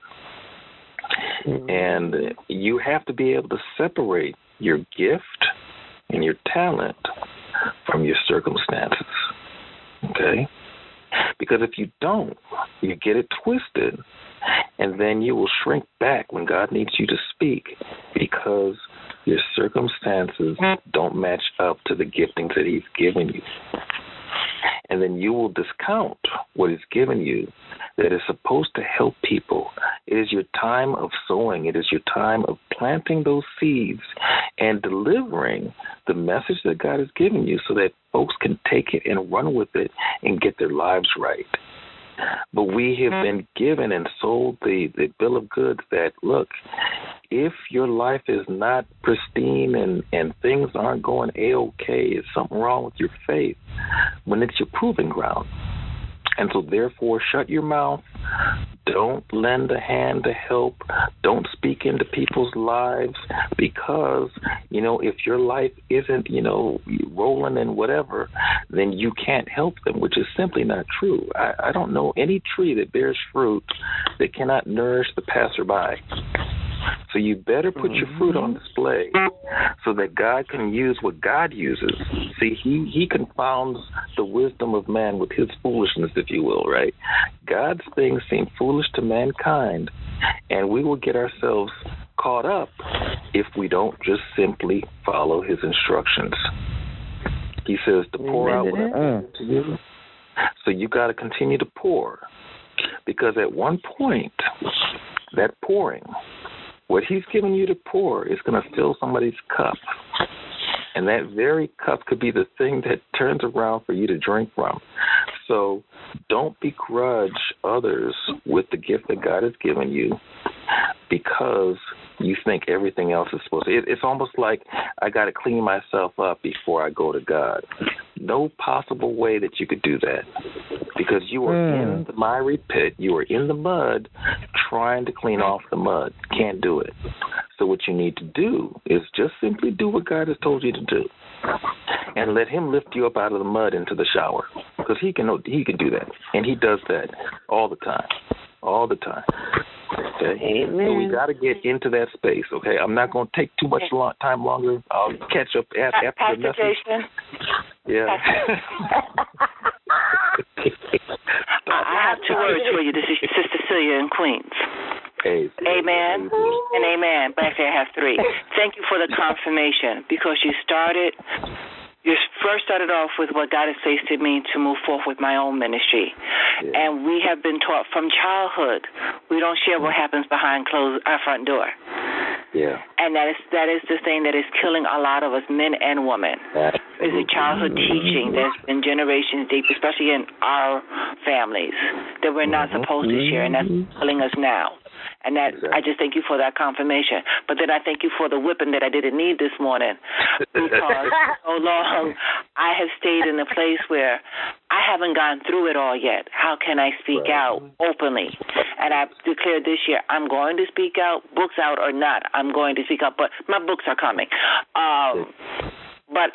Mm-hmm. And you have to be able to separate your gift and your talent from your circumstances, okay? Because if you don't, you get it twisted, and then you will shrink back when God needs you to speak because your circumstances don't match up to the giftings that he's given you. And then you will discount what he's given you that is supposed to help people. It is your time of sowing. It is your time of planting those seeds and delivering the message that God has given you so that folks can take it and run with it and get their lives right. But we have been given and sold the, the bill of goods that, look, if your life is not pristine and, and things aren't going A-okay, is something wrong with your faith when it's your proving ground. And so therefore, shut your mouth. Don't lend a hand to help. Don't speak into people's lives because, you know, if your life isn't, you know, rolling and whatever, then you can't help them, which is simply not true. I, I don't know any tree that bears fruit that cannot nourish the passerby. So you better put your fruit on display so that God can use what God uses. See, he, he confounds the wisdom of man with his foolishness, if you will, right? God's things seem foolish to mankind, and we will get ourselves caught up if we don't just simply follow his instructions. He says to pour out what I give to you. So you got to continue to pour, because at one point, that pouring, what he's giving you to pour is going to fill somebody's cup. And that very cup could be the thing that turns around for you to drink from. So don't begrudge others with the gift that God has given you because you think everything else is supposed to. It, it's almost like I got to clean myself up before I go to God. No possible way that you could do that, because you are mm. in the miry pit. You are in the mud trying to clean off the mud. Can't do it. So what you need to do is just simply do what God has told you to do, and let him lift you up out of the mud into the shower, because he can he can do that, and he does that all the time, all the time. Okay, Amen. So we got to get into that space. Okay, I'm not going to take too much long, time longer. I'll catch up at, after Pastor the message. Jason. Yeah. I, I have two words for you. This is your sister Celia in Queens. Hey, amen and amen. But actually, I have three. Thank you for the confirmation, because you started. You first started off with what God has placed in me to move forth with my own ministry. Yeah. And we have been taught from childhood, we don't share what happens behind closed, our front door. Yeah. And that is that is the thing that is killing a lot of us, men and women. Is a childhood teaching that's been generations deep, especially in our families, that we're not supposed to share, and that's killing us now. And that exactly. I just thank you for that confirmation. But then I thank you for the whipping that I didn't need this morning, because so long I have stayed in a place where I haven't gone through it all yet. How can I speak right. out openly? And I declared this year, I'm going to speak out, books out or not, I'm going to speak out. But my books are coming. Um, but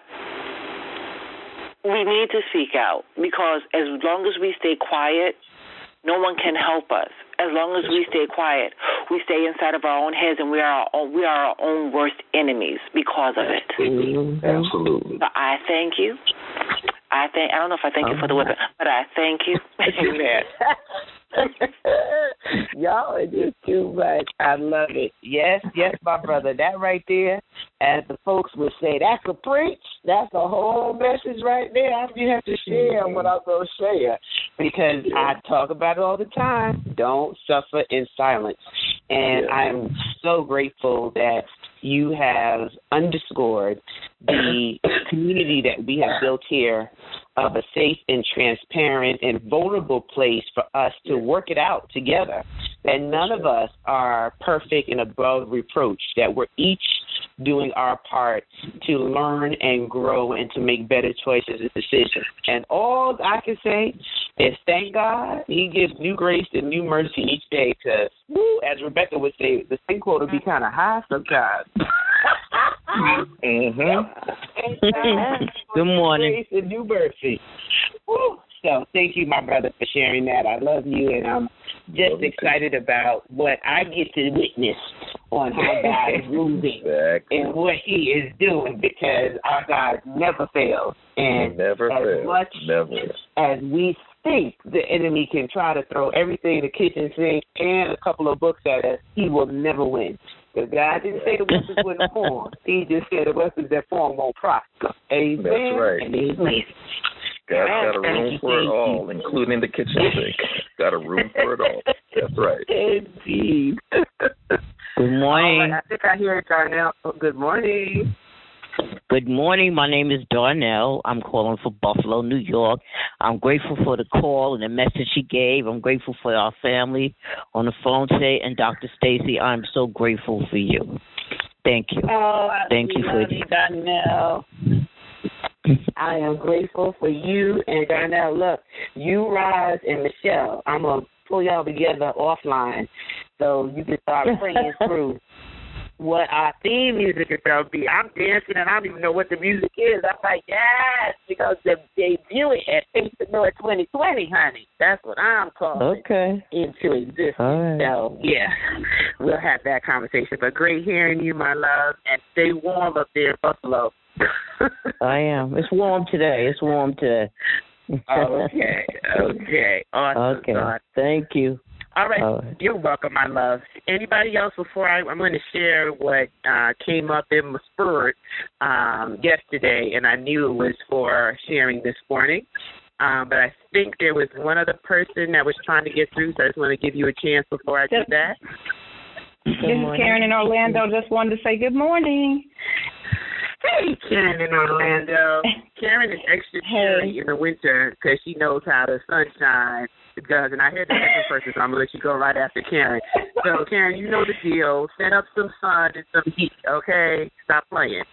we need to speak out, because as long as we stay quiet, no one can help us. As long as we stay quiet, we stay inside of our own heads, and we are our own, we are our own worst enemies because of it. Absolutely. But I thank you. I thank. I don't know if I thank you for the weapon, but I thank you. Amen. Y'all are just too much. I love it. Yes, yes, my brother. That right there, as the folks would say, that's a preach. That's a whole message right there. I you have to share what I'm going to share, because I talk about it all the time. Don't suffer in silence. And yeah. I'm so grateful that you have underscored the community that we have built here of a safe and transparent and vulnerable place for us to work it out together. And none of us are perfect and above reproach, that we're each doing our part to learn and grow and to make better choices and decisions. And all I can say is thank God he gives new grace and new mercy each day, because, as Rebecca would say, the sinkhole will be kind of high sometimes. mm-hmm. Good morning. Grace and new mercy. Woo. So thank you, my brother, for sharing that. I love you, and I'm just excited about what I get to witness on how God is moving exactly. and what he is doing, because our God never fails. And never as fails. much never. as we think the enemy can try to throw everything in the kitchen sink and a couple of books at us, he will never win. Because God didn't say the weapons wouldn't form. He just said the weapons that form won't prosper. Amen. That's right. And amen. God's got a room for it all, including the kitchen sink. Got a room for it all. That's right. Indeed. Good morning. Right, I think I hear it, Darnell. Oh, good morning. Good morning. My name is Darnell. I'm calling for Buffalo, New York. I'm grateful for the call and the message she gave. I'm grateful for our family on the phone today. And Doctor Stacy, I'm so grateful for you. Thank you. Oh, Thank you for you, Darnell. I am grateful for you. And Darnell, look, you, Roz, and Michelle, I'm going to pull y'all together offline so you can start praying through what our theme music is going to be. I'm dancing and I don't even know what the music is. I'm like, yes, because they're debuting at Faithpreneur twenty twenty, honey. That's what I'm calling okay. into existence. All right. So, yeah, we'll have that conversation. But great hearing you, my love, and stay warm up there in Buffalo. I am. It's warm today. It's warm today. okay, okay. Awesome. Okay, God. thank you. All right. All right. You're welcome, my love. Anybody else before I, I'm going to share what uh, came up in my spirit um, yesterday, and I knew it was for sharing this morning. Um, but I think there was one other person that was trying to get through, so I just want to give you a chance before I do that. This is Karen in Orlando. Just wanted to say good morning. Hey, Karen in Orlando. Karen is extra cheery in the winter because she knows how the sunshine does. And I heard the second person, so I'm going to let you go right after Karen. So, Karen, you know the deal. Set up some sun and some heat, okay? Stop playing.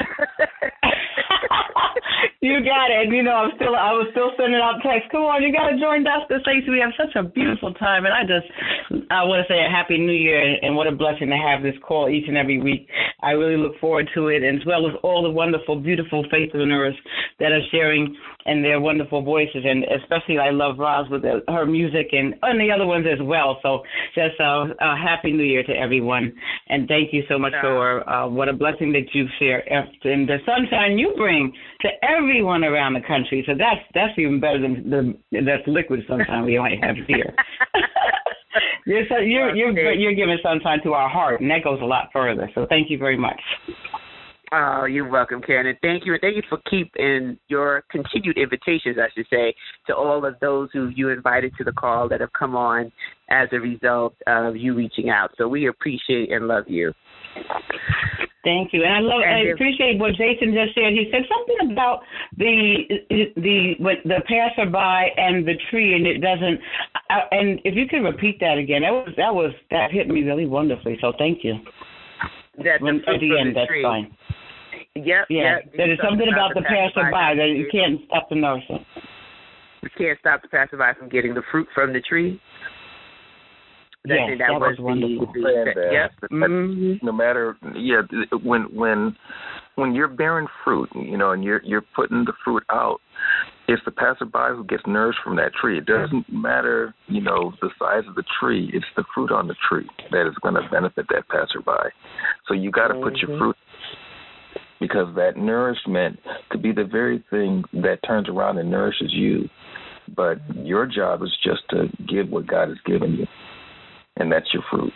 You got it. You know, I'm still, I was still sending out texts. Come on, you got to join Doctor Stacey. We have such a beautiful time. And I just, I want to say a Happy New Year, and what a blessing to have this call each and every week. I really look forward to it, and as well as all the wonderful, beautiful faithpreneurs that are sharing and their wonderful voices. And especially I love Roz with the, her music and, and the other ones as well. So just a, a Happy New Year to everyone. And thank you so much yeah. for uh, what a blessing that you share and the sunshine you bring to everyone around the country. So that's that's even better than the that's liquid sunshine we only have here. you're, so, you're you're you're giving sunshine to our heart, and that goes a lot further. So thank you very much. Oh, you're welcome, Karen. And thank you. And thank you for keeping your continued invitations, I should say, to all of those who you invited to the call that have come on as a result of you reaching out. So we appreciate and love you. Thank you, and I love. And I appreciate what Jason just said. He said something about the the what the passerby and the tree, and it doesn't. Uh, and if you could repeat that again, that was that was that hit me really wonderfully. So thank you. That when, at the end, the that's tree. Fine. Yep. Yeah. Yep. There is something about the passerby that you can't stop the notion. You can't stop the passerby from getting the fruit from the tree. Yeah, that, that was, was wonderful. The, the, the, yes. Mm-hmm. No matter, yeah, when when when you're bearing fruit, you know, and you're you're putting the fruit out, it's the passerby who gets nourished from that tree. It doesn't matter, you know, the size of the tree. It's the fruit on the tree that is going to benefit that passerby. So you got to mm-hmm. put your fruit, because that nourishment could be the very thing that turns around and nourishes you. But your job is just to give what God has given you. And that's your fruit.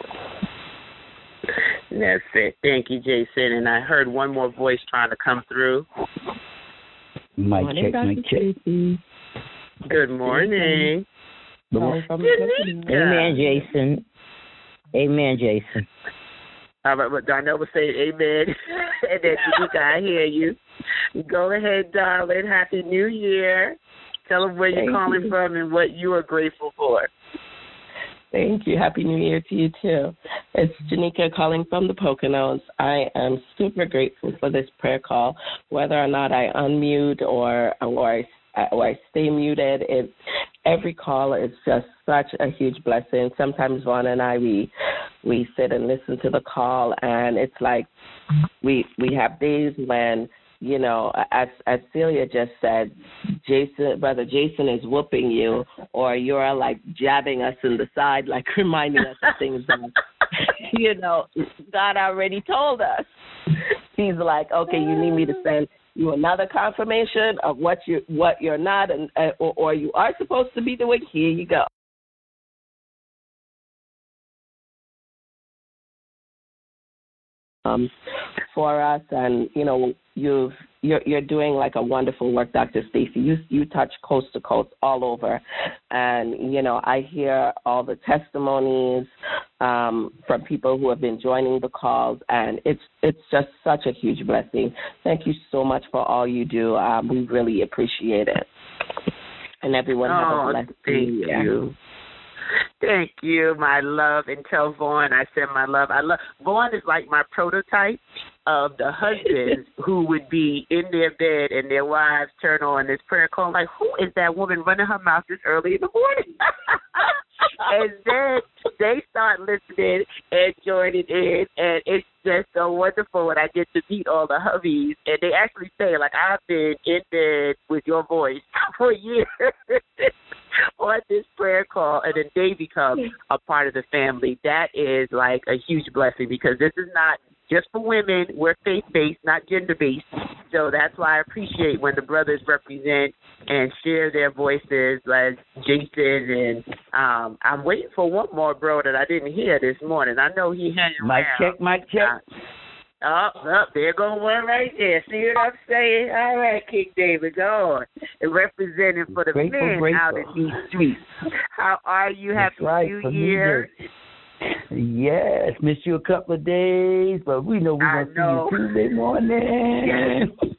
That's it. Thank you, Jason. And I heard one more voice trying to come through. Mic check, mic check. Good morning. Good morning. Amen, Jason. Amen, Jason. All right, but Darnell was saying amen. And then Janika, I hear you. Go ahead, darling. Happy New Year. Tell them where you're Thank calling you. from and what you are grateful for. Thank you. Happy New Year to you, too. It's Janika calling from the Poconos. I am super grateful for this prayer call. Whether or not I unmute or or I, or I stay muted, it, every call is just such a huge blessing. Sometimes Vaughn and I, we we sit and listen to the call, and it's like we we have days when, you know, as as Celia just said, Jason, Brother Jason is whooping you, or you're like jabbing us in the side, like reminding us of things that, you know, God already told us. He's like, okay, you need me to send you another confirmation of what you what you're not, and uh, or, or you are supposed to be doing. Here you go. Um, for us, and you know, you've you're you're doing like a wonderful work, Doctor Stacey. You you touch coast to coast all over, and you know, I hear all the testimonies um, from people who have been joining the calls, and it's it's just such a huge blessing. Thank you so much for all you do. Um, we really appreciate it, and everyone have oh, a blessed thank year. you. Thank you, my love. And tell Vaughn I send my love. I love Vaughn is like my prototype of the husbands who would be in their bed and their wives turn on this prayer call like, who is that woman running her mouth this early in the morning? and then they start listening and joining in, and it's just so wonderful when I get to meet all the hubbies, and they actually say, like, I've been in bed with your voice for years on this prayer call, and then they become a part of the family. That is like a huge blessing, because this is not just for women. We're faith-based, not gender-based. So that's why I appreciate when the brothers represent and share their voices, like Jason. And um, I'm waiting for one more bro that I didn't hear this morning. I know he hanging Mic around. check, mic check. Uh, Oh, oh, there go one right there. See what I'm saying? All right, King David, go on. And representing for the Grateful, men grateful. out in these streets. How are you? That's Happy right, New for Year. Yes, missed you a couple of days, but we know we're going to see you Tuesday morning. Yes.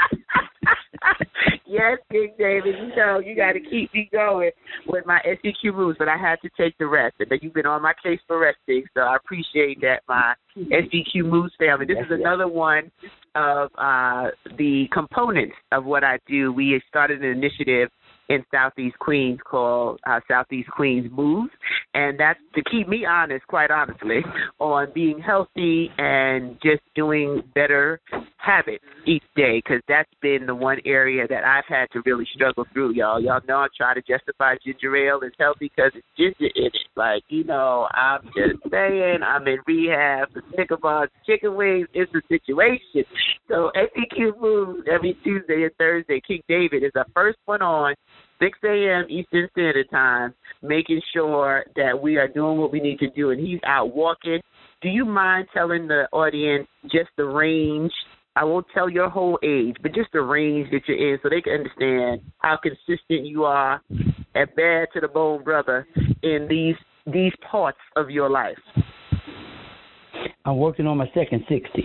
Yes, King David, you know, you got to keep me going with my S D Q moves, but I had to take the rest. And you've been on my case for resting, so I appreciate that, my S D Q moves family. This Yes, is yes. another one of uh, the components of what I do. We started an initiative in Southeast Queens called uh, Southeast Queens Moves, and that's to keep me honest, quite honestly, on being healthy and just doing better habits each day, because that's been the one area that I've had to really struggle through, y'all. Y'all know I try to justify ginger ale as healthy because it's ginger in it. Like, you know, I'm just saying, I'm in rehab for Snicker bars, chicken wings. It's a situation. So S D Q Moves every Tuesday and Thursday. King David is the first one on six a.m. Eastern Standard Time, making sure that we are doing what we need to do, and he's out walking. Do you mind telling the audience just the range? I won't tell your whole age, but just the range that you're in so they can understand how consistent you are and bad to the bone, brother, in these these parts of your life. I'm working on my second sixty.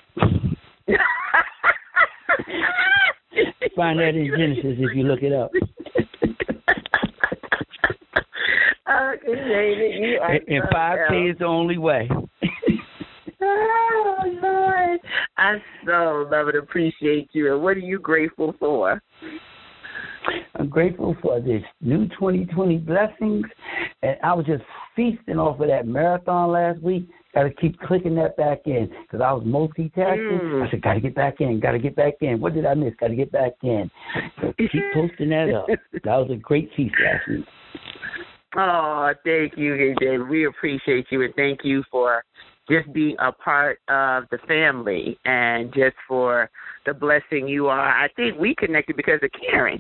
Find that in Genesis if you look it up. Okay, David, you are And five K is the only way. Oh, Lord. I so love and appreciate you. And what are you grateful for? I'm grateful for this new twenty twenty blessings. And I was just feasting off of that marathon last week. Got to keep clicking that back in because I was multitasking. Mm. I said, got to get back in, got to get back in. What did I miss? Got to get back in. So keep posting that up. That was a great feast last week. Oh, thank you, David. We appreciate you, and thank you for just being a part of the family and just for the blessing you are. I think we connected because of Karen.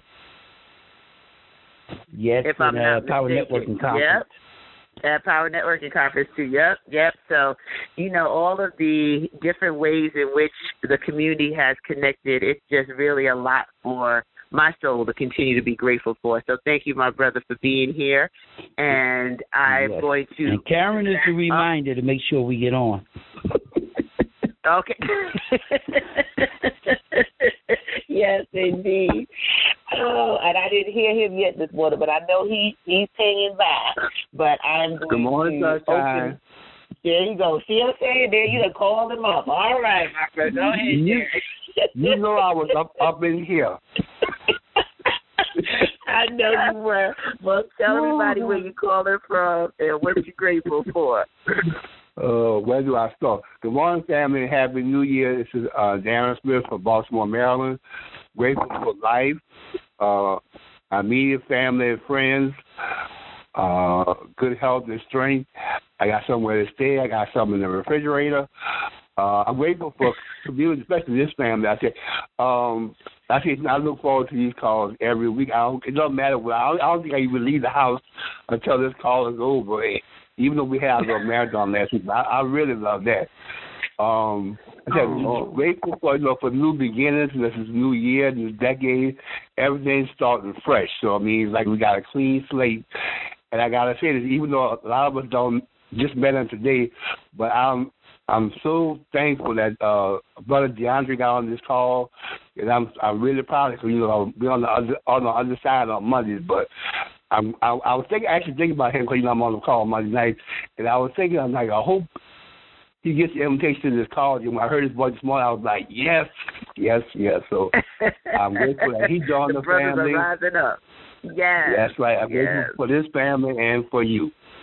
Yes, if in, I'm not uh, Power mistaken. Networking Conference. Yep. At Power Networking Conference, too. Yep, yep. So, you know, all of the different ways in which the community has connected, it's just really a lot for my soul to continue to be grateful for. So thank you, my brother, for being here. And I'm Yes. going to... And Karen is the reminder to make sure we get on. Okay. Yes, indeed. Oh, and I didn't hear him yet this morning, but I know he he's hanging by. But I'm going Good morning, to Sunshine. open. There you go. See what I'm saying? There you done called him up. All right, my friend. Go ahead, You, Jerry. you know I was up up in here. I know you were. Well, tell everybody where you calling from and what you're grateful for. Uh, where do I start? Good morning, family. Happy New Year. This is uh, Darren Smith from Baltimore, Maryland. Grateful for life, uh, my immediate family and friends, uh, good health and strength. I got somewhere to stay. I got something in the refrigerator. Uh, I'm grateful for community, especially this family. I said, um, I said, I look forward to these calls every week. I don't, it doesn't matter what. I don't, I don't think I even leave the house until this call is over. Even though we had a little marathon last week, I, I really love that. Um, I said, oh. Grateful for you know for new beginnings. This is new year, new decade. Everything's starting fresh. So I mean, like we got a clean slate. And I gotta say this, even though a lot of us don't just met him today, but I'm I'm so thankful that uh, Brother DeAndre got on this call, and I'm I'm really proud of him. You know, I'll be on the other on the other side on Mondays, but. I'm, I, I was thinking, actually thinking about him because you know I'm on the call Monday night, and I was thinking, I'm like, I hope he gets the invitation to this call. And when I heard his voice this morning, I was like, yes, yes, yes. So I'm grateful that he joined the the brothers family. are rising up. Yes. That's right. I'm yes. grateful for this family and for you.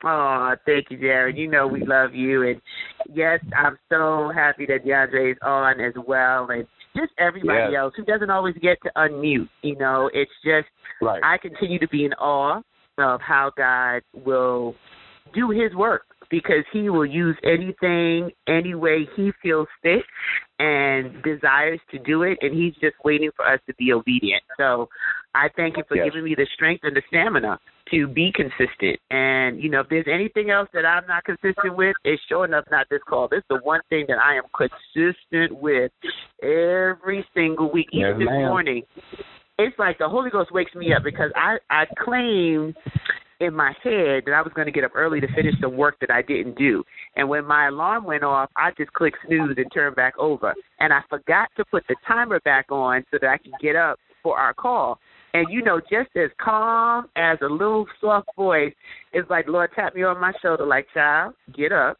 Oh, thank you, Jared. You know we love you. And, yes, I'm so happy that DeAndre is on as well. And just everybody yes. else who doesn't always get to unmute. You know, it's just right. I continue to be in awe of how God will do his work, because he will use anything, any way he feels fit and desires to do it, and he's just waiting for us to be obedient. So I thank you for yes. giving me the strength and the stamina to be consistent. And, you know, if there's anything else that I'm not consistent with, it's sure enough not this call. This is the one thing that I am consistent with every single week, even yes, this ma'am. morning. It's like the Holy Ghost wakes me up, because I, I claimed in my head that I was going to get up early to finish some work that I didn't do. And when my alarm went off, I just clicked snooze and turned back over. And I forgot to put the timer back on so that I could get up for our call. And, you know, just as calm as a little soft voice, it's like, Lord tapped me on my shoulder like, child, get up.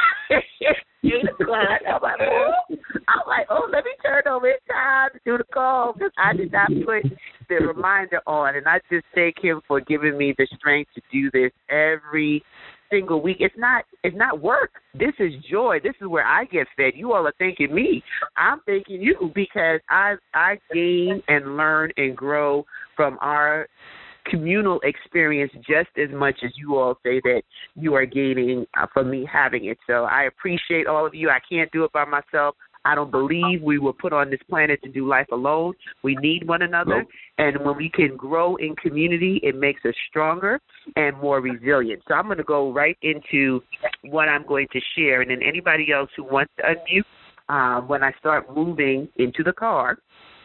Eight o'clock. I'm like, oh. I'm like, oh, let me turn over. It's time to do the call, because I did not put the reminder on. And I just thank him for giving me the strength to do this every single week. It's not it's not work. This is joy. This is where I get fed. You all are thanking me. I'm thanking you, because I I gain and learn and grow from our communal experience just as much as you all say that you are gaining uh, from me having it. So I appreciate all of you. I can't do it by myself. I don't believe we were put on this planet to do life alone. We need one another. Nope. And when we can grow in community, it makes us stronger and more resilient. So I'm going to go right into what I'm going to share. And then anybody else who wants to unmute, um, when I start moving into the car,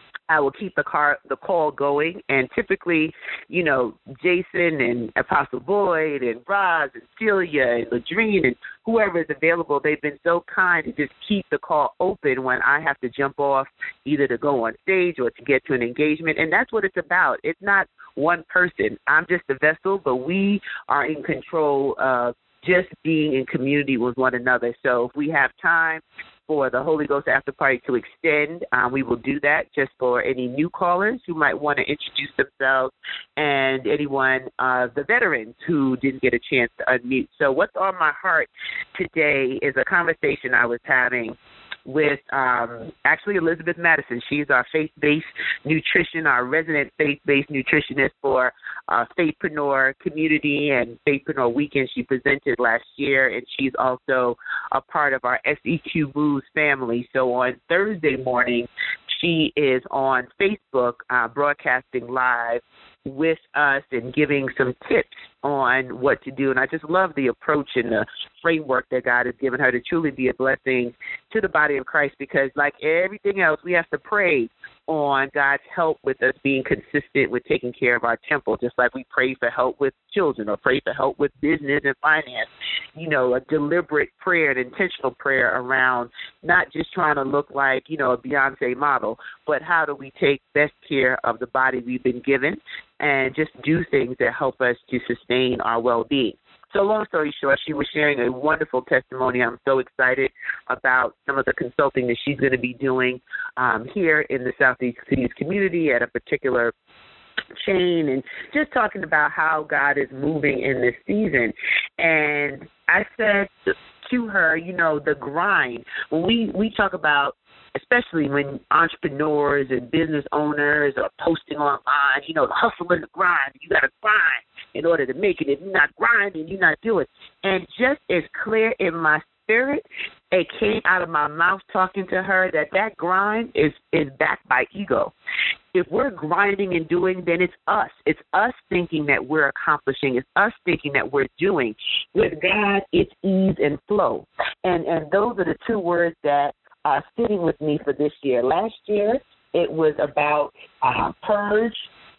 I will keep the car, the call going, and typically, you know, Jason and Apostle Boyd and Roz and Celia and Ladrine and whoever is available, they've been so kind to just keep the call open when I have to jump off, either to go on stage or to get to an engagement, and that's what it's about. It's not one person. I'm just a vessel, but we are in control of just being in community with one another. So if we have time for the Holy Ghost After Party to extend, um, we will do that just for any new callers who might want to introduce themselves, and anyone, uh, the veterans who didn't get a chance to unmute. So what's on my heart today is a conversation I was having with um, actually Elizabeth Madison. She's our faith-based nutrition, our resident faith-based nutritionist for uh, Faithpreneur community and Faithpreneur weekend she presented last year, and she's also a part of our S E Q Moves family. So on Thursday morning, she is on Facebook uh, broadcasting live with us and giving some tips on what to do. And I just love the approach and the framework that God has given her to truly be a blessing to the body of Christ, because like everything else, we have to pray on God's help with us being consistent with taking care of our temple, just like we pray for help with children or pray for help with business and finance. You know, a deliberate prayer, an intentional prayer around not just trying to look like, you know, a Beyonce model, but how do we take best care of the body we've been given and just do things that help us to sustain our well-being. So long story short, she was sharing a wonderful testimony. I'm so excited about some of the consulting that she's going to be doing um, here in the Southeast Cities community at a particular chain, and just talking about how God is moving in this season. And I said to her, you know, the grind, when we, we talk about, especially when entrepreneurs and business owners are posting online, you know, the hustle and the grind. You got to grind in order to make it. If you're not grinding, you're not doing it. And just as clear in my spirit, it came out of my mouth talking to her that that grind is, is backed by ego. If we're grinding and doing, then it's us. It's us thinking that we're accomplishing. It's us thinking that we're doing. With God, it's ease and flow. And and those are the two words that are sitting with me for this year. Last year, it was about uh, purge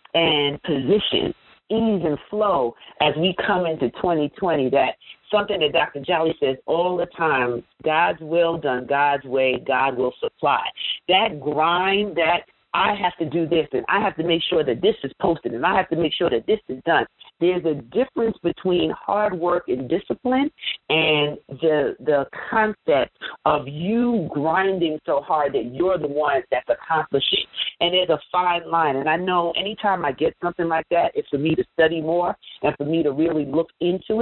and position, ease and flow as we come into twenty twenty. That something that Doctor Jolly says all the time, God's will done God's way, God will supply. That grind, that I have to do this, and I have to make sure that this is posted, and I have to make sure that this is done. There's a difference between hard work and discipline and the the concept of you grinding so hard that you're the one that's accomplishing. And there's a fine line. And I know anytime I get something like that, it's for me to study more and for me to really look into it.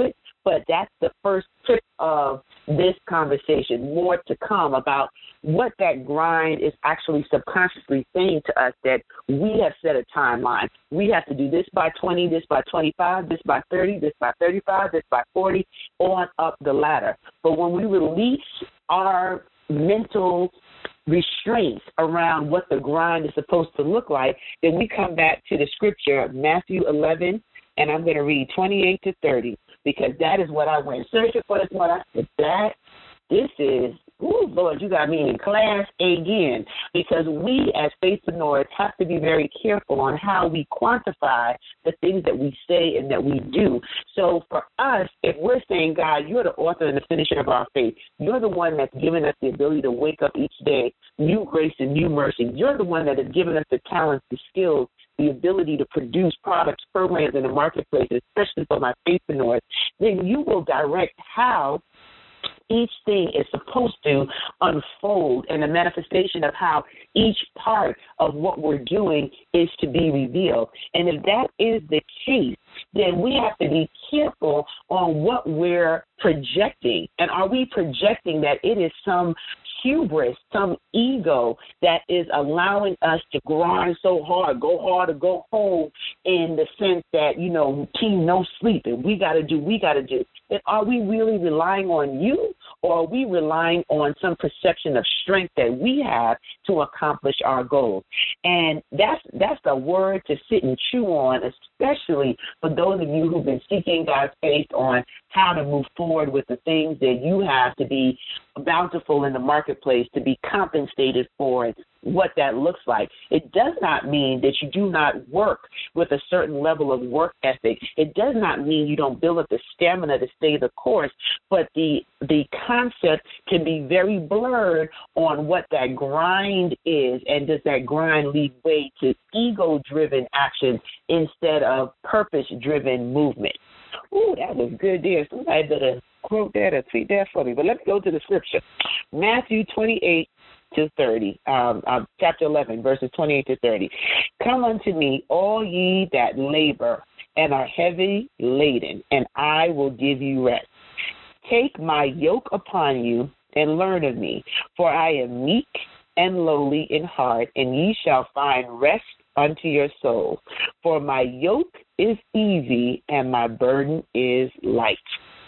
but that's the first tip of this conversation. More to come about what that grind is actually subconsciously saying to us, that we have set a timeline. We have to do this by twenty, this by twenty-five, this by thirty, this by thirty-five, this by forty, on up the ladder. But when we release our mental restraints around what the grind is supposed to look like, then we come back to the scripture, Matthew eleven, and I'm going to read twenty-eight to thirty, because that is what I went searching for this morning. I said, that, this is, ooh, Lord, you got me in class again, because we as faithpreneurs have to be very careful on how we quantify the things that we say and that we do. So for us, if we're saying, God, you're the author and the finisher of our faith, you're the one that's given us the ability to wake up each day, new grace and new mercy. You're the one that has given us the talents, the skills, the ability to produce products, programs in the marketplace, especially for my faithpreneurs, then you will direct how each thing is supposed to unfold, and the manifestation of how each part of what we're doing is to be revealed. And if that is the case, then we have to be careful on what we're projecting. And are we projecting that it is some hubris, some ego that is allowing us to grind so hard, go hard or go home, in the sense that, you know, team no sleep and we got to do, we got to do. Then are we really relying on you, or are we relying on some perception of strength that we have to accomplish our goals? And that's that's the word to sit and chew on, especially for those of you who've been seeking God's face on how to move forward with the things that you have to be bountiful in the marketplace, to be compensated for, and what that looks like. It does not mean that you do not work with a certain level of work ethic. It does not mean you don't build up the stamina to stay the course, but the the concept can be very blurred on what that grind is, and does that grind lead way to ego-driven action instead of purpose-driven movement. Ooh, that was good there. Somebody better quote that or tweet that for me. But let's go to the scripture. Matthew twenty-eight to thirty, um, um, chapter eleven, verses twenty-eight to thirty. Come unto me, all ye that labor and are heavy laden, and I will give you rest. Take my yoke upon you and learn of me, for I am meek and lowly in heart, and ye shall find rest unto your souls. For my yoke is easy and my burden is light.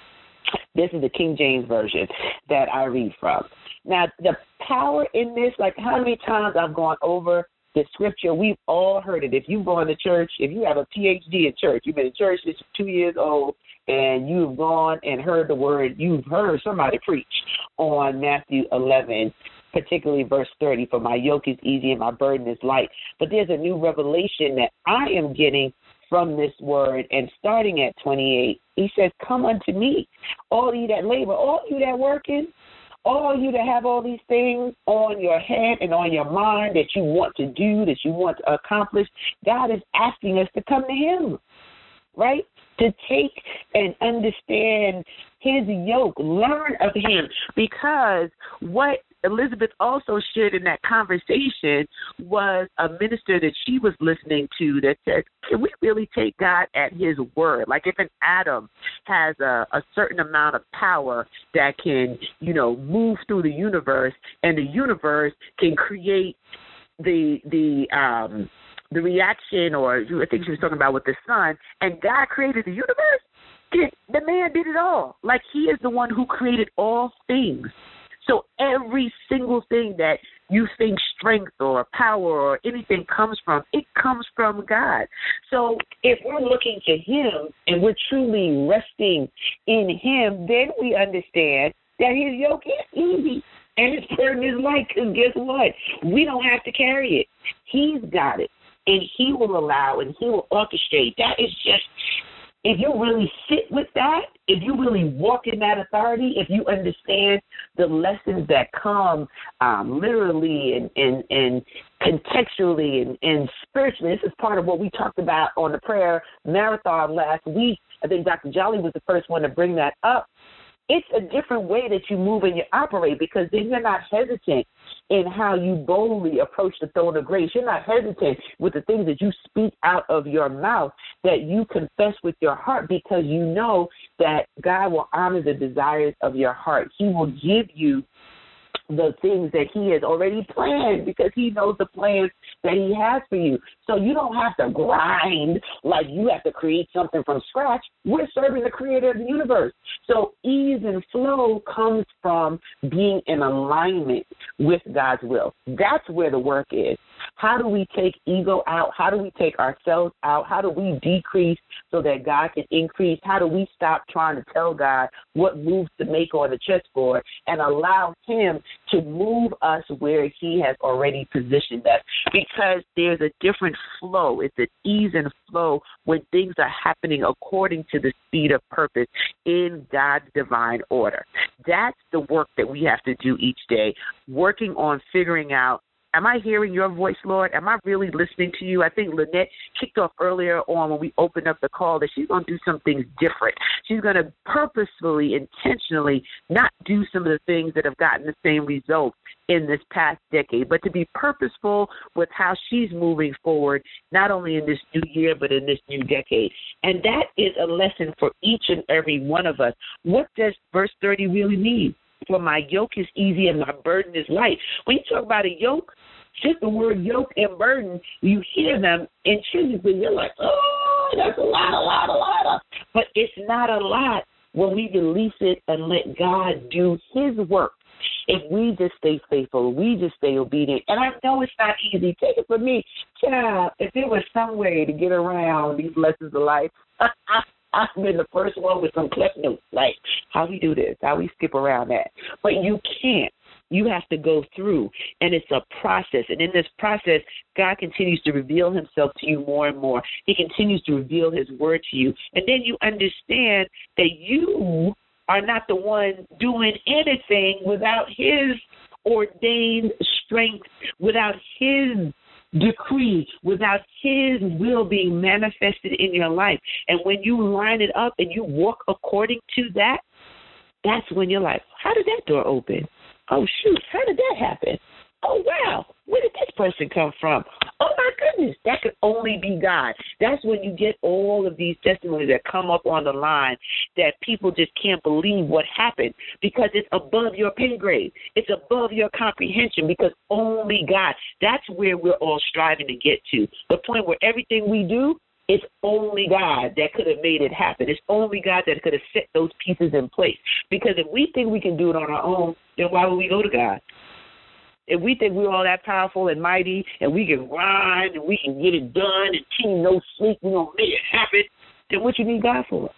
This is the King James Version that I read from. Now, the power in this, like how many times I've gone over the scripture, we've all heard it. If you've gone to church, if you have a P H D in church, you've been in church since you're two years old, and you've gone and heard the word, you've heard somebody preach on Matthew eleven, particularly verse thirty, for my yoke is easy and my burden is light. But there's a new revelation that I am getting from this word, and starting at twenty-eight, he says, come unto me, all you that labor, all you that working, all you that have all these things on your head and on your mind that you want to do, that you want to accomplish. God is asking us to come to him, right? To take and understand his yoke, learn of him, because what Elizabeth also shared in that conversation was a minister that she was listening to that said, can we really take God at his word? Like if an atom has a, a certain amount of power that can, you know, move through the universe, and the universe can create the the um the reaction, or I think she was talking about with the sun, and God created the universe, the man did it all. Like he is the one who created all things. So every single thing that you think strength or power or anything comes from, it comes from God. So if we're looking to him and we're truly resting in him, then we understand that his yoke is easy and his burden is light, because guess what? We don't have to carry it. He's got it, and he will allow and he will orchestrate. That is just... If you really sit with that, if you really walk in that authority, if you understand the lessons that come um, literally and, and, and contextually and, and spiritually, this is part of what we talked about on the prayer marathon last week. I think Doctor Jolly was the first one to bring that up. It's a different way that you move and you operate, because then you're not hesitant in how you boldly approach the throne of grace. You're not hesitant with the things that you speak out of your mouth, that you confess with your heart, because you know that God will honor the desires of your heart. He will give you the things that he has already planned, because he knows the plans that he has for you. So you don't have to grind like you have to create something from scratch. We're serving the creator of the universe. So ease and flow comes from being in alignment with God's will. That's where the work is. How do we take ego out? How do we take ourselves out? How do we decrease so that God can increase? How do we stop trying to tell God what moves to make on the chessboard and allow him to move us where he has already positioned us? Because there's a different flow. It's an ease and flow when things are happening according to the speed of purpose in God's divine order. That's the work that we have to do each day, working on figuring out, am I hearing your voice, Lord? Am I really listening to you? I think Lynette kicked off earlier on when we opened up the call that she's going to do some things different. She's going to purposefully, intentionally not do some of the things that have gotten the same results in this past decade, but to be purposeful with how she's moving forward, not only in this new year, but in this new decade. And that is a lesson for each and every one of us. What does verse thirty really mean? For my yoke is easy and my burden is light. When you talk about a yoke, just the word yoke and burden, you hear them intrinsically. You're like, oh, that's a lot, a lot, a lot. But it's not a lot when we release it and let God do his work. If we just stay faithful, we just stay obedient. And I know it's not easy. Take it from me. Child, if there was some way to get around these lessons of life, I've been the first one with some clip notes, like how we do this, how we skip around that. But you can't. You have to go through, and it's a process. And in this process, God continues to reveal himself to you more and more. He continues to reveal his word to you. And then you understand that you are not the one doing anything without his ordained strength, without his decree, without his will being manifested in your life. And when you line it up and you walk according to that, that's when you're like, how did that door open? Oh, shoot, how did that happen? Oh, wow, where did this person come from? Oh, my goodness, that could only be God. That's when you get all of these testimonies that come up on the line that people just can't believe what happened, because it's above your pay grade. It's above your comprehension, because only God. That's where we're all striving to get to, the point where everything we do, it's only God that could have made it happen. It's only God that could have set those pieces in place. Because if we think we can do it on our own, then why would we go to God? If we think we're all that powerful and mighty and we can grind and we can get it done and team no sleep, we're going to make it happen, then what you need God for?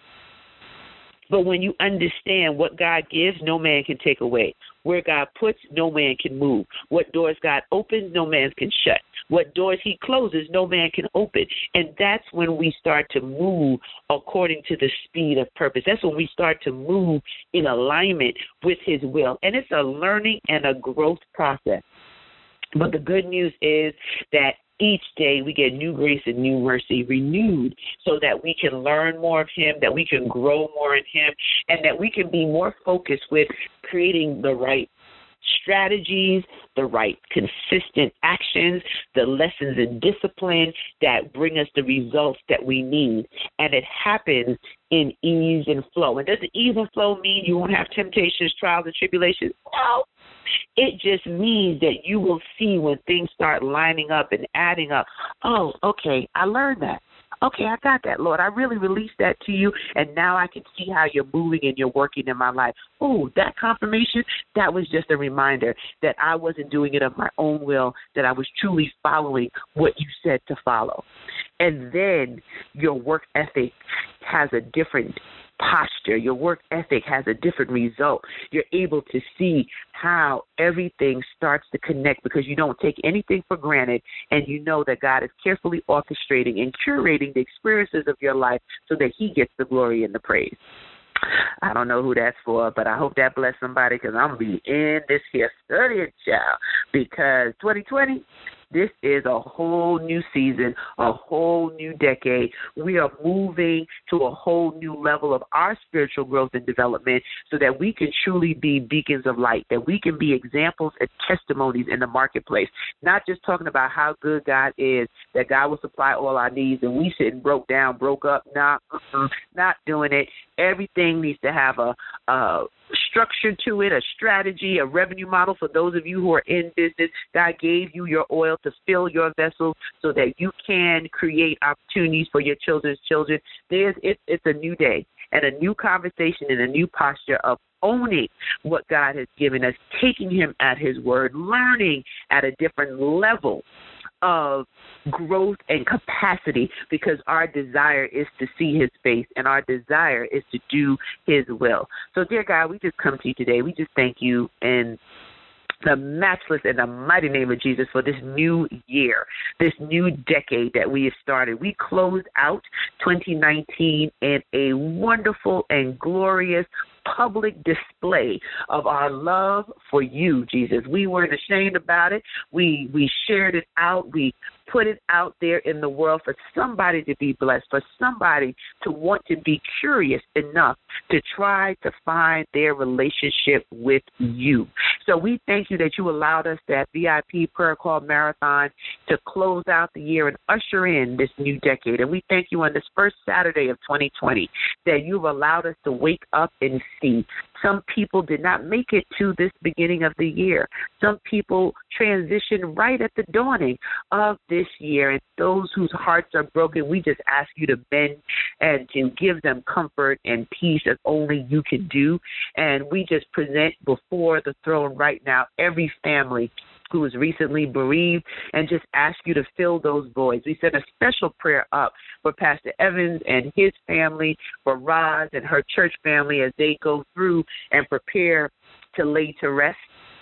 But when you understand what God gives, no man can take away. Where God puts, no man can move. What doors God opens, no man can shut. What doors he closes, no man can open. And that's when we start to move according to the speed of purpose. That's when we start to move in alignment with his will. And it's a learning and a growth process. But the good news is that each day we get new grace and new mercy renewed so that we can learn more of him, that we can grow more in him, and that we can be more focused with creating the right strategies, the right consistent actions, the lessons and discipline that bring us the results that we need. And it happens in ease and flow. And does the ease and flow mean you won't have temptations, trials, and tribulations? No. It just means that you will see when things start lining up and adding up. Oh, okay, I learned that. Okay, I got that, Lord. I really released that to you, and now I can see how you're moving and you're working in my life. Oh, that confirmation, that was just a reminder that I wasn't doing it of my own will, that I was truly following what you said to follow. And then your work ethic has a different posture. Your work ethic has a different result. You're able to see how everything starts to connect because you don't take anything for granted, and you know that God is carefully orchestrating and curating the experiences of your life so that he gets the glory and the praise. I don't know who that's for, but I hope that bless somebody, because I'm going to be in this here studying, child, because twenty twenty, This is a whole new season, a whole new decade. We are moving to a whole new level of our spiritual growth and development so that we can truly be beacons of light, that we can be examples and testimonies in the marketplace, not just talking about how good God is, that God will supply all our needs, and we sitting broke down, broke up, nah, uh-uh, not doing it. Everything needs to have a, a structure to it, a strategy, a revenue model. For those of you who are in business, God gave you your oil to fill your vessels so that you can create opportunities for your children's children. There's it's, it's a new day and a new conversation and a new posture of owning what God has given us, taking him at his word, learning at a different level of growth and capacity, because our desire is to see his face and our desire is to do his will. So, dear God, we just come to you today. We just thank you and the matchless and the mighty name of Jesus for this new year, this new decade that we have started. We closed out twenty nineteen in a wonderful and glorious public display of our love for you, Jesus. We weren't ashamed about it. We we shared it out. We put it out there in the world for somebody to be blessed, for somebody to want to be curious enough to try to find their relationship with you. So we thank you that you allowed us that V I P prayer call marathon to close out the year and usher in this new decade. And we thank you on this first Saturday of twenty twenty that you've allowed us to wake up and see. Some people did not make it to this beginning of the year. Some people transitioned right at the dawning of this year. And those whose hearts are broken, we just ask you to mend and to give them comfort and peace as only you can do. And we just present before the throne right now every family who was recently bereaved and just ask you to fill those voids. We send a special prayer up for Pastor Evans and his family, for Roz and her church family as they go through and prepare to lay to rest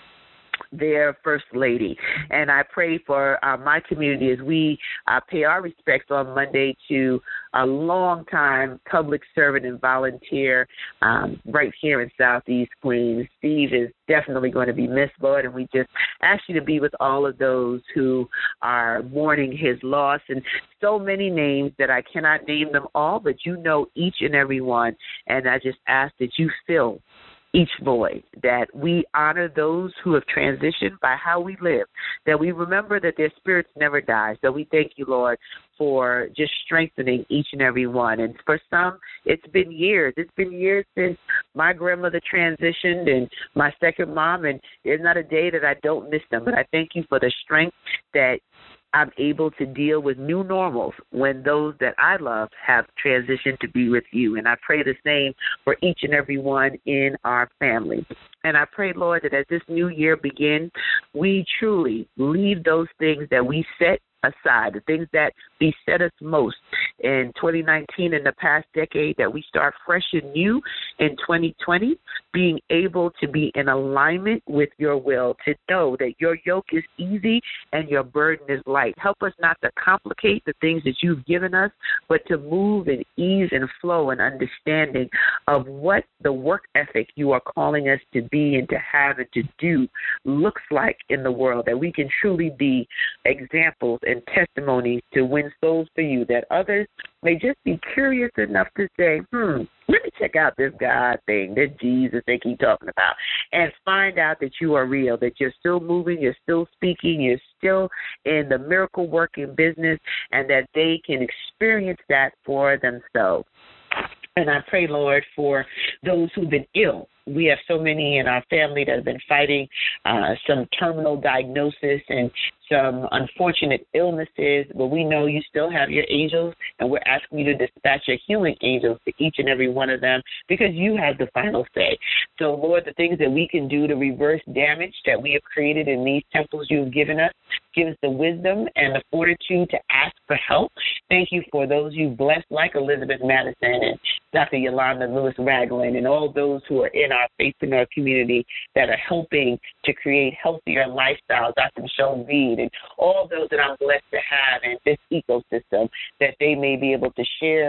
their First Lady. And I pray for uh, my community as we uh, pay our respects on Monday to a long-time public servant and volunteer um, right here in Southeast Queens. Steve is definitely going to be missed, Lord, and we just ask you to be with all of those who are mourning his loss, and so many names that I cannot name them all, but you know each and every one, and I just ask that you fill each void, that we honor those who have transitioned by how we live, that we remember that their spirits never die. So we thank you, Lord, for just strengthening each and every one. And for some, it's been years. It's been years since my grandmother transitioned and my second mom, and there's not a day that I don't miss them. But I thank you for the strength that I'm able to deal with new normals when those that I love have transitioned to be with you. And I pray the same for each and every one in our family. And I pray, Lord, that as this new year begins, we truly leave those things that we set aside, the things that beset us most in twenty nineteen and the past decade, that we start fresh and new in twenty twenty, being able to be in alignment with your will, to know that your yoke is easy and your burden is light. Help us not to complicate the things that you've given us, but to move in ease and flow and understanding of what the work ethic you are calling us to be and to have and to do looks like in the world, that we can truly be examples and testimonies to win souls for you, that others may just be curious enough to say, hmm, let me check out this God thing, this Jesus they keep talking about, and find out that you are real, that you're still moving, you're still speaking, you're still in the miracle working business, and that they can experience that for themselves. And I pray, Lord, for those who've been ill. We have so many in our family that have been fighting uh, some terminal diagnosis and some unfortunate illnesses, but we know you still have your angels, and we're asking you to dispatch your healing angels to each and every one of them, because you have the final say. So, Lord, the things that we can do to reverse damage that we have created in these temples you've given us, give us the wisdom and the fortitude to ask for help. Thank you for those you've blessed, like Elizabeth Madison and Doctor Yolanda Lewis-Ragland, and all those who are in our Faithpreneur community that are helping to create healthier lifestyles. Doctor Michelle Reed, and all those that I'm blessed to have in this ecosystem, that they may be able to share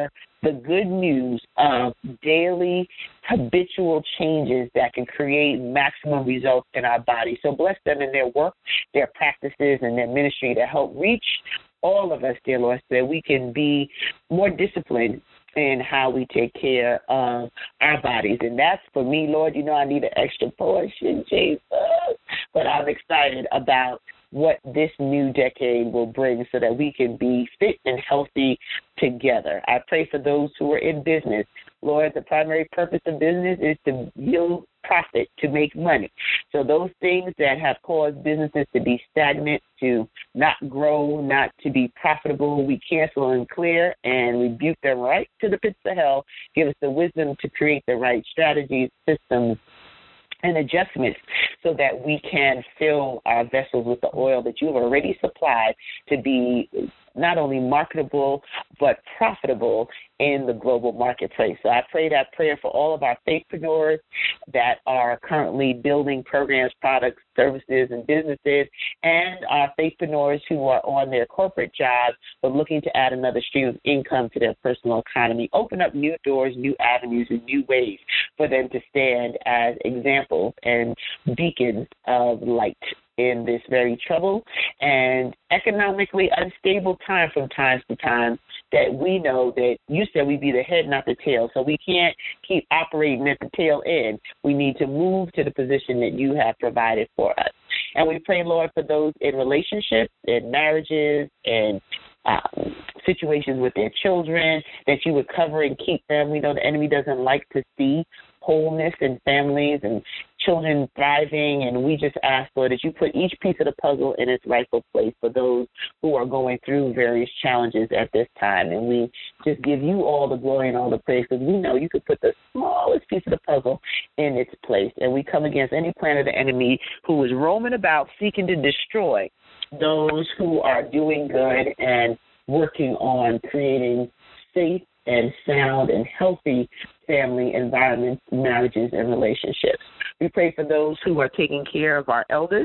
the good news of daily habitual changes that can create maximum results in our body. So bless them in their work, their practices, and their ministry to help reach all of us, dear Lord, so that we can be more disciplined in how we take care of our bodies. And that's for me, Lord. You know I need an extra portion, Jesus. But I'm excited about what this new decade will bring so that we can be fit and healthy together. I pray for those who are in business. Lord, the primary purpose of business is to yield profit, to make money. So those things that have caused businesses to be stagnant, to not grow, not to be profitable, we cancel and clear and rebuke them right to the pits of hell. Give us the wisdom to create the right strategies, systems, and adjustments so that we can fill our vessels with the oil that you have already supplied to be not only marketable but profitable in the global marketplace. So I pray that prayer for all of our faithpreneurs that are currently building programs, products, services, and businesses, and our faithpreneurs who are on their corporate jobs but looking to add another stream of income to their personal economy. Open up new doors, new avenues, and new ways for them to stand as examples and beacons of light in this very troubled and economically unstable time from time to time, that we know that you said we be the head, not the tail. So we can't keep operating at the tail end. We need to move to the position that you have provided for us. And we pray, Lord, for those in relationships, in marriages, and um, situations with their children, that you would cover and keep them. We know the enemy doesn't like to see wholeness in families and children thriving, and we just ask, Lord, that you put each piece of the puzzle in its rightful place for those who are going through various challenges at this time. And we just give you all the glory and all the praise, because we know you could put the smallest piece of the puzzle in its place. And we come against any plan of the enemy who is roaming about seeking to destroy those who are doing good and working on creating safe and sound and healthy family environments, marriages, and relationships. We pray for those who are taking care of our elders,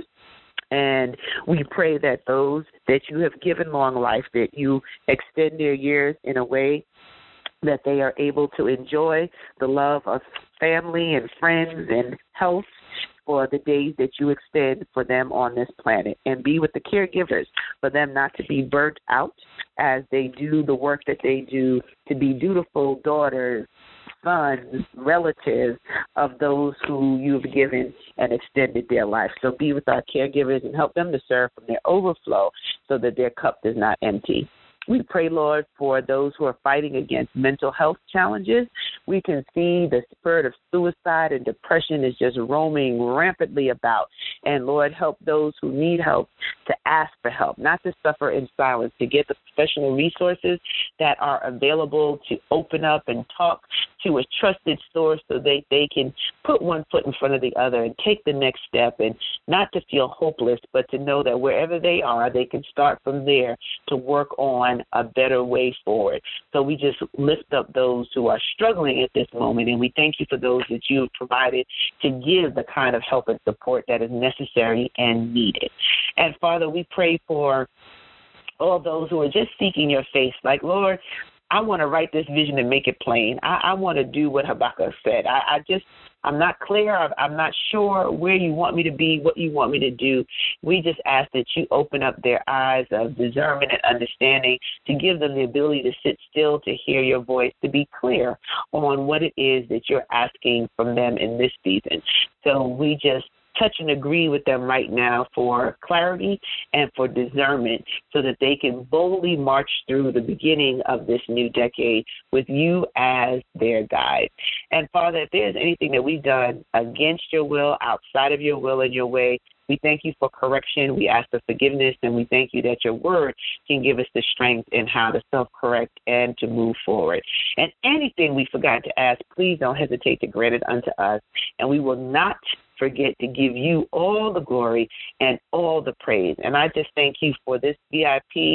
and we pray that those that you have given long life, that you extend their years in a way that they are able to enjoy the love of family and friends and health for the days that you extend for them on this planet, and be with the caregivers for them not to be burnt out as they do the work that they do, to be dutiful daughters, sons, relatives of those who you've given and extended their life. So be with our caregivers and help them to serve from their overflow so that their cup is not empty. We pray, Lord, for those who are fighting against mental health challenges. We can see the spirit of suicide and depression is just roaming rampantly about. And, Lord, help those who need help to ask for help, not to suffer in silence, to get the professional resources that are available, to open up and talk to a trusted source so that they can put one foot in front of the other and take the next step, and not to feel hopeless, but to know that wherever they are, they can start from there to work on a better way forward. So we just lift up those who are struggling at this moment, and we thank you for those that you have provided to give the kind of help and support that is necessary and needed. And Father, we pray for all those who are just seeking your face, like, Lord, I want to write this vision and make it plain. I, I want to do what Habakkuk said. I, I just, I'm not clear. I'm not sure where you want me to be, what you want me to do. We just ask that you open up their eyes of discernment and understanding, to give them the ability to sit still, to hear your voice, to be clear on what it is that you're asking from them in this season. So we just touch and agree with them right now for clarity and for discernment, so that they can boldly march through the beginning of this new decade with you as their guide. And Father, if there's anything that we've done against your will, outside of your will and your way, we thank you for correction. We ask for forgiveness, and we thank you that your word can give us the strength in how to self-correct and to move forward. And anything we forgot to ask, please don't hesitate to grant it unto us, and we will not forget to give you all the glory and all the praise. And I just thank you for this V I P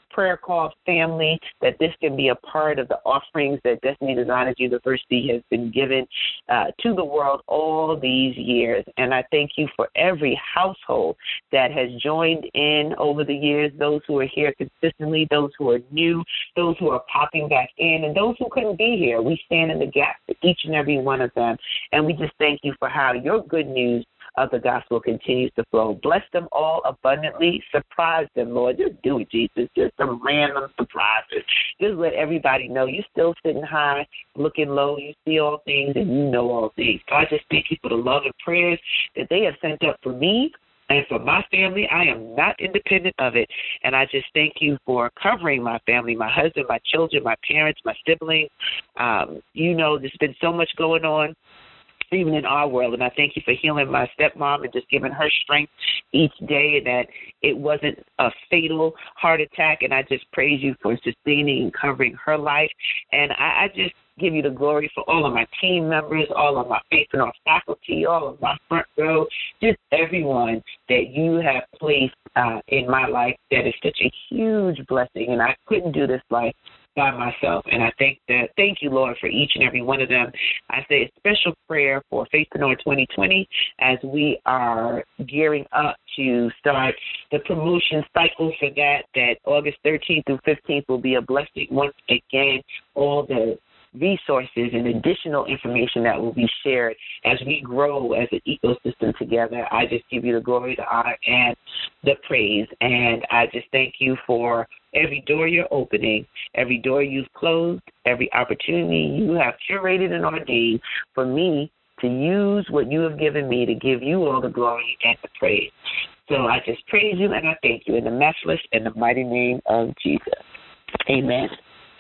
prayer call family, that this can be a part of the offerings that Destiny Designers University has been given uh, to the world all these years. And I thank you for every household that has joined in over the years, those who are here consistently, those who are new, those who are popping back in, and those who couldn't be here. We stand in the gap for each and every one of them. And we just thank you for how your good news of the gospel continues to flow. Bless them all abundantly. Surprise them, Lord. Just do it, Jesus. Just some random surprises. Just let everybody know you're still sitting high, looking low. You see all things and you know all things. God, just thank you for the love and prayers that they have sent up for me and for my family. I am not independent of it. And I just thank you for covering my family, my husband, my children, my parents, my siblings. Um, you know, there's been so much going on, even in our world. And I thank you for healing my stepmom and just giving her strength each day, and that it wasn't a fatal heart attack. And I just praise you for sustaining and covering her life. And I, I just give you the glory for all of my team members, all of my Faith and Art faculty, all of my front row, just everyone that you have placed uh, in my life that is such a huge blessing. And I couldn't do this life by myself. And I thank that. Thank you, Lord, for each and every one of them. I say a special prayer for Faithpreneur twenty twenty as we are gearing up to start the promotion cycle for that, that August thirteenth through fifteenth will be a blessing once again. All the resources and additional information that will be shared as we grow as an ecosystem together. I just give you the glory, the honor, and the praise. And I just thank you for every door you're opening, every door you've closed, every opportunity you have curated and ordained for me to use what you have given me to give you all the glory and the praise. So I just praise you and I thank you in the matchless and the mighty name of Jesus. Amen.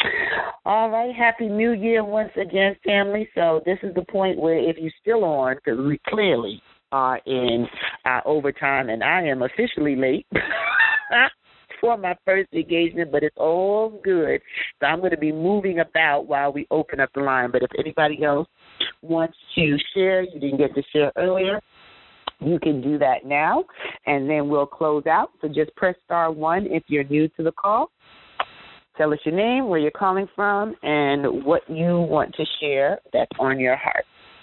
All right, Happy New Year once again, family. So this is the point where if you're still on, because we clearly are in our overtime, and I am officially late for my first engagement, but it's all good. So I'm going to be moving about while we open up the line. But if anybody else wants to share, you didn't get to share earlier, you can do that now, and then we'll close out. So just press star one if you're new to the call. Tell us your name, where you're calling from, and what you want to share that's on your heart.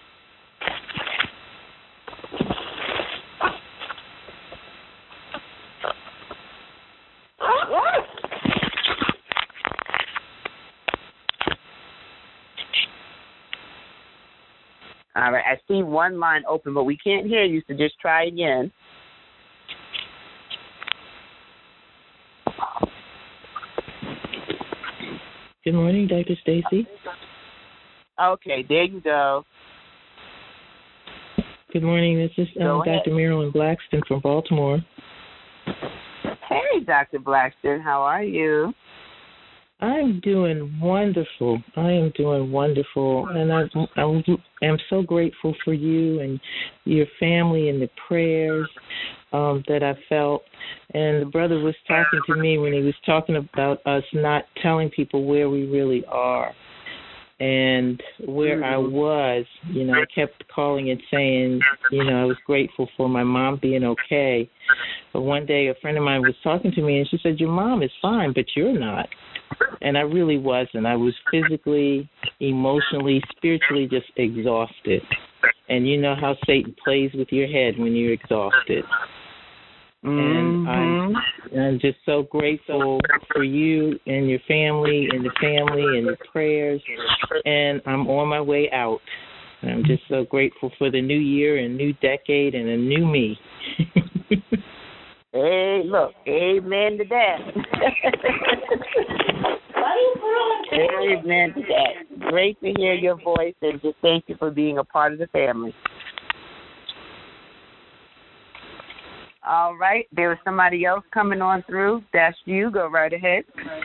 All right, I see one line open, but we can't hear you, so just try again. Good morning, Doctor Stacy. Okay, there you go. Good morning. This is um, Doctor Marilyn Blackston from Baltimore. Hey, Doctor Blackston. How are you? I'm doing wonderful. I am doing wonderful, and I, I'm, I'm so grateful for you and your family and the prayers um, that I felt. And the brother was talking to me when he was talking about us not telling people where we really are and where I was. You know, I kept calling and saying, you know, I was grateful for my mom being okay. But one day a friend of mine was talking to me, and she said, your mom is fine, but you're not. And I really wasn't. I was physically, emotionally, spiritually just exhausted. And you know how Satan plays with your head when you're exhausted. Mm-hmm. And I'm, I'm just so grateful for you and your family and the family and the prayers. And I'm on my way out. And I'm just so grateful for the new year and new decade and a new me. Hey, look, amen to that. Amen to that. Great to hear your voice, and just thank you for being a part of the family. All right, there was somebody else coming on through. That's you. Go right ahead.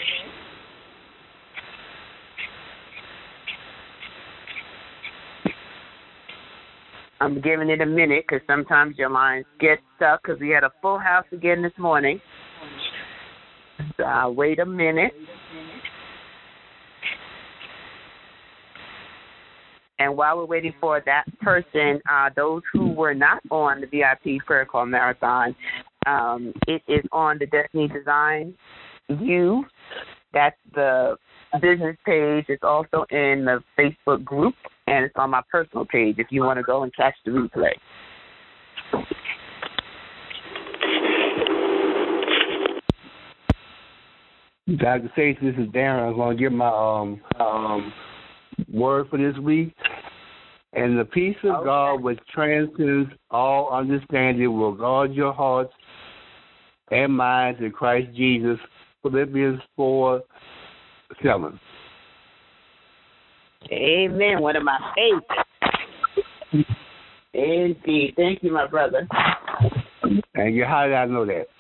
I'm giving it a minute because sometimes your lines get stuck because we had a full house again this morning. So I'll wait a minute. And while we're waiting for that person, uh, those who were not on the V I P Prayer Call Marathon, um, it is on the Destiny Design You. That's the business page. It's also in the Facebook group, and it's on my personal page if you want to go and catch the replay. Doctor Stacey, this is Darren. I'm going to give my um, um, word for this week. And the peace of okay. God, which transcends all understanding, will guard your hearts and minds in Christ Jesus. Philippians four seven. Amen. One of my favorites. Indeed. Thank you, my brother. And you, how did I know that?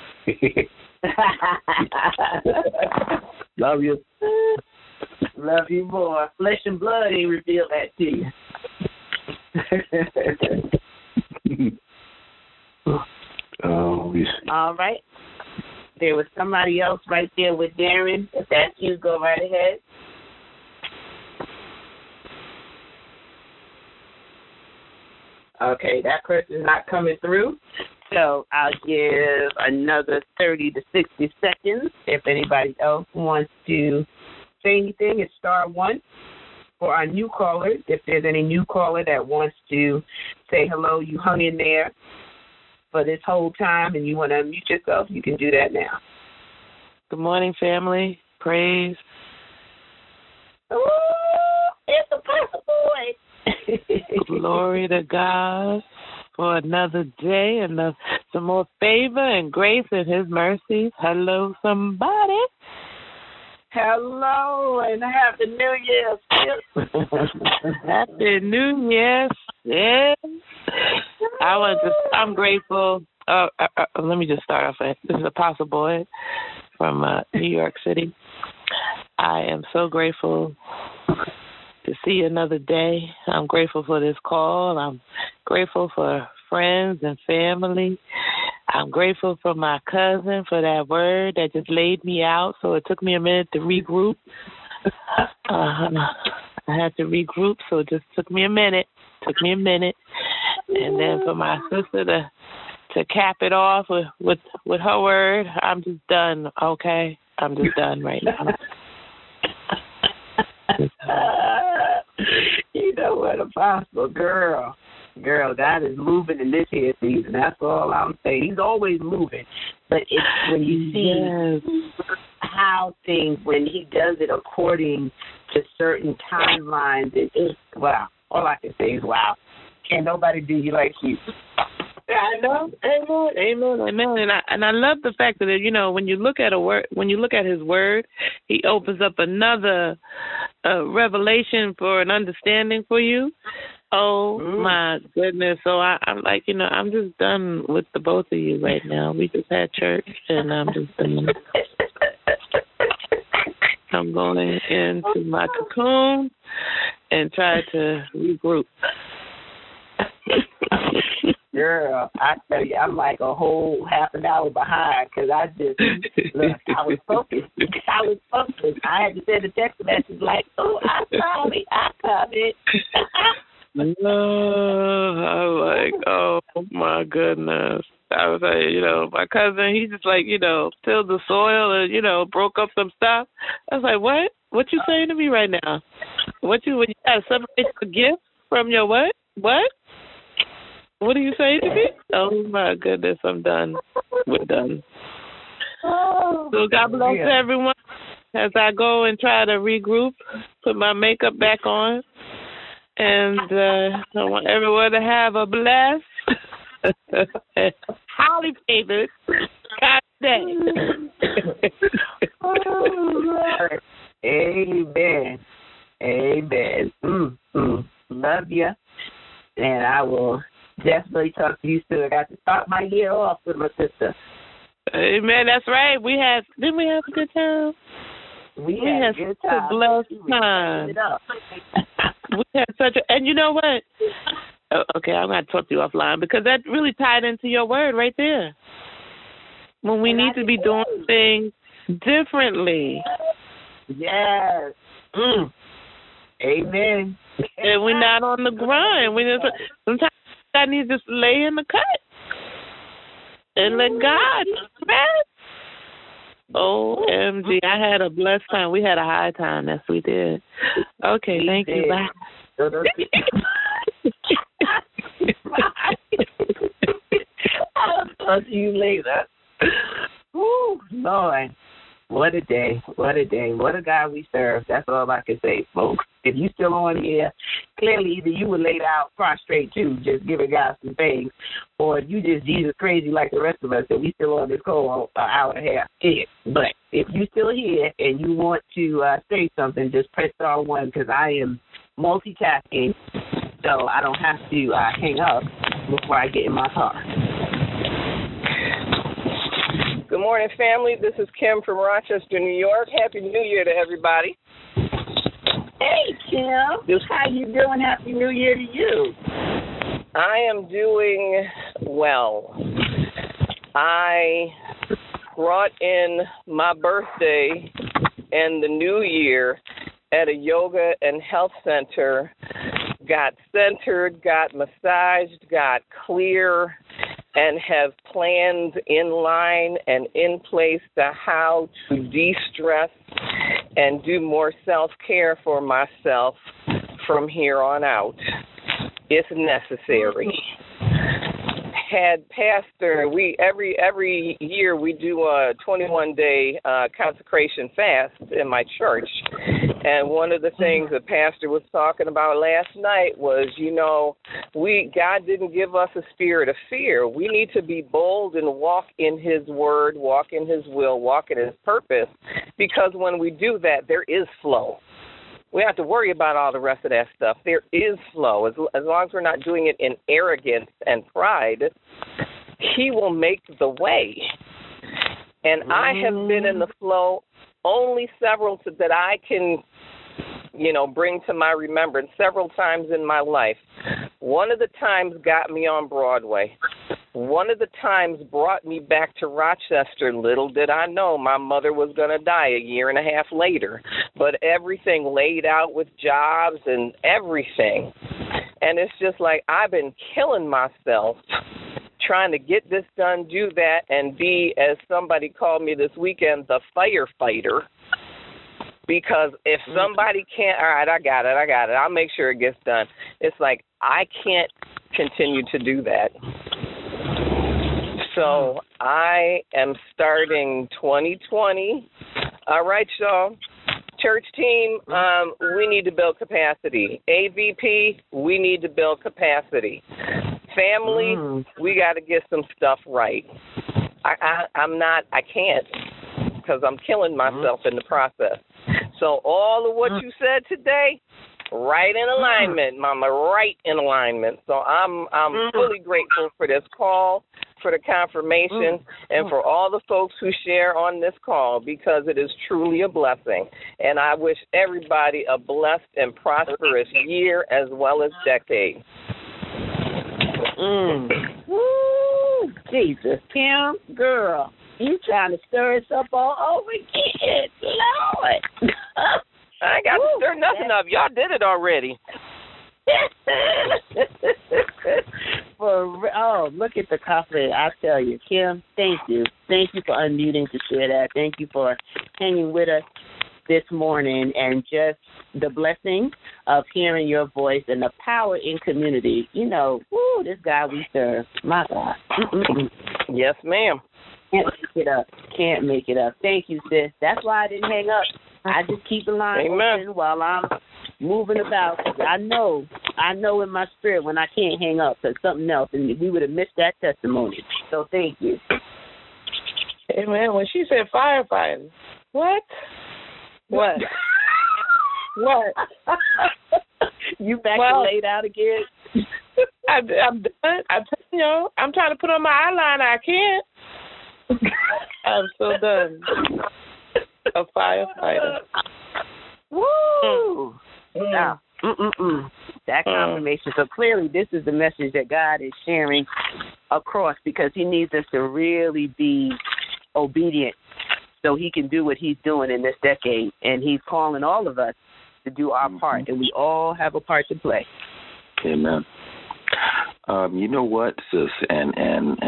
Love you. Love you more. Flesh and blood ain't revealed that to you. Oh, all right. There was somebody else right there with Darren. If that's you, go right ahead. Okay, that person's not coming through. So I'll give another thirty to sixty seconds. If anybody else wants to say anything, it's star one. For our new callers, if there's any new caller that wants to say hello, you hung in there for this whole time and you want to unmute yourself, you can do that now. Good morning, family. Praise. Ooh, it's a possible boy. Glory to God for another day and the, some more favor and grace and his mercies. Hello, somebody. Hello, and Happy New Year. Happy New Year. Yes. I want to, I'm grateful. Uh, uh, uh, let me just start off with, this is Apostle Boyd from uh, New York City. I am so grateful to see another day. I'm grateful for this call. I'm grateful for friends and family. I'm grateful for my cousin for that word that just laid me out. So it took me a minute to regroup. Uh, I had to regroup, so it just took me a minute. Took me a minute. And then for my sister to to cap it off with, with, with her word, I'm just done, okay? I'm just done right now. You know what, Apostle, girl. Girl, God is moving in this here season. That's all I'm saying. He's always moving. But it's when you see yes. how things, when he does it according to certain timelines, it is, wow. All I can say is wow. Can't nobody do you like you. I know. Amen. Amen. Amen. And I and I love the fact that, you know, when you look at a word, when you look at his word, he opens up another uh, revelation for an understanding for you. Oh mm. my goodness! So I, I'm like, you know, I'm just done with the both of you right now. We just had church, and I'm just done. I'm going into my cocoon and try to regroup. Girl, I tell you, I'm like a whole half an hour behind because I just, look, I was focused. I was focused. I had to send a text message like, oh, I saw it. I caught it. No, I'm like, oh my goodness. I was like, you know, my cousin, he just like, you know, tilled the soil and, you know, broke up some stuff. I was like, what? What you saying to me right now? What you, when you got to separate the gift from your what? What? What are you saying to me? Oh my goodness, I'm done. We're done. So God bless yeah. everyone as I go and try to regroup, put my makeup back on. And uh, I want everyone to have a blessed, highly favored God day. Amen. Amen. Mm, mm. Love you. And I will definitely talk to you soon. I got to start my year off with my sister. Amen. That's right. We had, didn't we have a good time? We, we had, had a good such time. a blessed time. We had such a, and you know what? Oh, okay, I'm going to talk to you offline because that really tied into your word right there. When we and need I to be doing things differently. Yes. Mm. Amen. And we're not on the grind. We just, sometimes I need to just lay in the cut and let God rest. O M G. I had a blessed time. We had a high time. Yes, we did. Okay, we thank did. you. Bye. I'll talk to you later. Woo, Lord. What a day. What a day. What a God we serve. That's all I can say, folks. If you still on here, clearly either you were laid out prostrate too, just giving God some things, or you just Jesus crazy like the rest of us and we still on this call an hour and a half. Yeah. But if you still here and you want to uh, say something, just press star one because I am multitasking, so I don't have to uh, hang up before I get in my car. Good morning, family. This is Kim from Rochester, New York. Happy New Year to everybody. Hey, Kim. How you doing? Happy New Year to you. I am doing well. I brought in my birthday and the new year at a yoga and health center, got centered, got massaged, got clear, and have plans in line and in place to how to de-stress and do more self-care for myself from here on out, if necessary. Had pastor, we every every year we do a twenty-one day uh, consecration fast in my church, and one of the things the pastor was talking about last night was, you know, we God didn't give us a spirit of fear. We need to be bold and walk in His word, walk in His will, walk in His purpose, because when we do that, there is flow. We have to worry about all the rest of that stuff. There is flow. As, as long as we're not doing it in arrogance and pride, He will make the way. And mm. I have been in the flow only several to, that I can, you know, bring to my remembrance several times in my life. One of the times got me on Broadway. One of the times brought me back to Rochester. Little did I know my mother was going to die a year and a half later. But everything laid out with jobs and everything. And it's just like I've been killing myself trying to get this done, do that, and be, as somebody called me this weekend, the firefighter. Because if somebody can't, all right, I got it, I got it, I'll make sure it gets done. It's like I can't continue to do that. So I am starting twenty twenty. All right, y'all. Church team, um, we need to build capacity. A V P, we need to build capacity. Family, mm. we got to get some stuff right. I, I, I'm not, I can't, because I'm killing myself mm. in the process. So all of what mm. you said today, right in alignment, Mama, right in alignment. So I'm I'm mm. fully grateful for this call, for the confirmation, mm. and for all the folks who share on this call, because it is truly a blessing. And I wish everybody a blessed and prosperous year as well as decade. Mm. Woo, Jesus, Kim, girl, you trying to stir us up all over again, Lord. I ain't got to stir nothing up. Y'all did it already. For oh, look at the coffee. I tell you, Kim, thank you. Thank you for unmuting to share that. Thank you for hanging with us this morning, and just the blessing of hearing your voice and the power in community. You know, woo, this God we serve. My God. Mm-mm. Yes, ma'am. Can't make it up. Can't make it up. Thank you, sis. That's why I didn't hang up. I just keep the line Amen. open while I'm moving about. I know, I know in my spirit when I can't hang up because something else, and we would have missed that testimony. So thank you. Amen. When she said firefighter, what? What? What? You back well, and laid out again? I, I'm done. I'm telling you, I'm trying to put on my eyeliner. I can't. I'm so done. A firefighter. Woo! Mm. Now, mm-mm-mm. That confirmation. So clearly this is the message that God is sharing across, because He needs us to really be obedient so He can do what He's doing in this decade. And He's calling all of us to do our mm-hmm. part, and we all have a part to play. Amen. Um, you know what, sis, and, and, and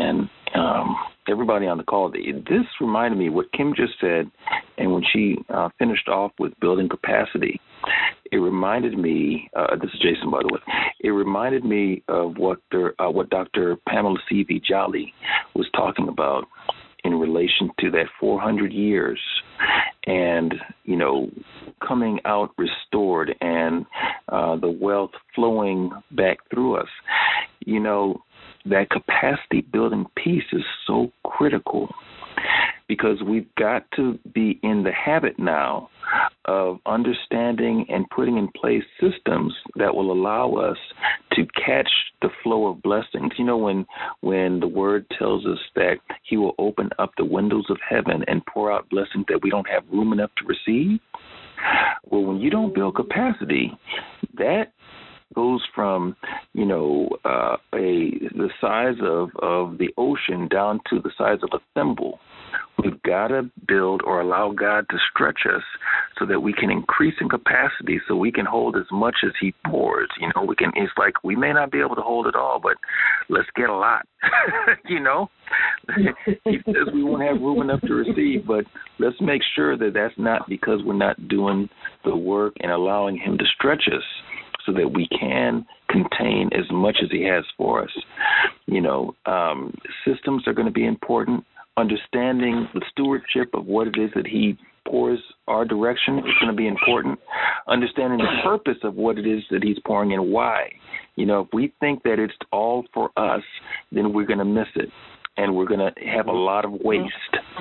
um, everybody on the call, this reminded me what Kim just said, and when she uh, finished off with building capacity, it reminded me, uh, this is Jason, by the way, it reminded me of what, there, uh, what Doctor Pamela C V Jolly was talking about in relation to that four hundred years and, you know, coming out restored and uh, the wealth flowing back through us. You know, that capacity building piece is so critical because we've got to be in the habit now of understanding and putting in place systems that will allow us to catch the flow of blessings. You know, when when the word tells us that he will open up the windows of heaven and pour out blessings that we don't have room enough to receive. Well, when you don't build capacity, that goes from, you know, uh, a the size of, of the ocean down to the size of a thimble. We've got to build or allow God to stretch us so that we can increase in capacity so we can hold as much as he pours. You know, we can. It's like we may not be able to hold it all, but let's get a lot. You know, he says we won't have room enough to receive, but let's make sure that that's not because we're not doing the work and allowing him to stretch us so that we can contain as much as he has for us. You know, um, systems are going to be important. Understanding the stewardship of what it is that he pours our direction is going to be important. Understanding the purpose of what it is that he's pouring and why. You know, if we think that it's all for us, then we're going to miss it, and we're going to have a lot of waste.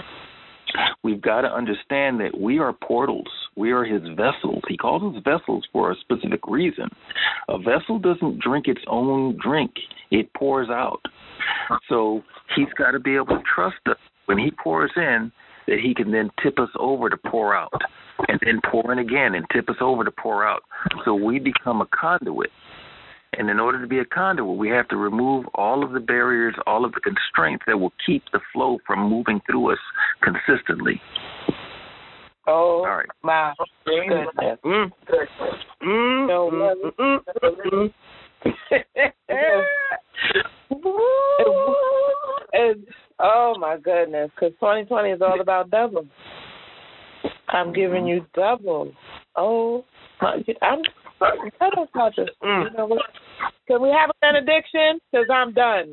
We've got to understand that we are portals. We are his vessels. He calls us vessels for a specific reason. A vessel doesn't drink its own drink. It pours out. So he's got to be able to trust us when he pours in that he can then tip us over to pour out and then pour in again and tip us over to pour out. So we become a conduit. And in order to be a conduit, we have to remove all of the barriers, all of the constraints that will keep the flow from moving through us consistently. Oh, all right. My goodness. Mm. Mm. No, mm. Mm. and, oh, my goodness, because twenty twenty is all about double. I'm giving you double. Oh, my, I'm I don't talk to, mm. you know what? Can we have a benediction? Because I'm done.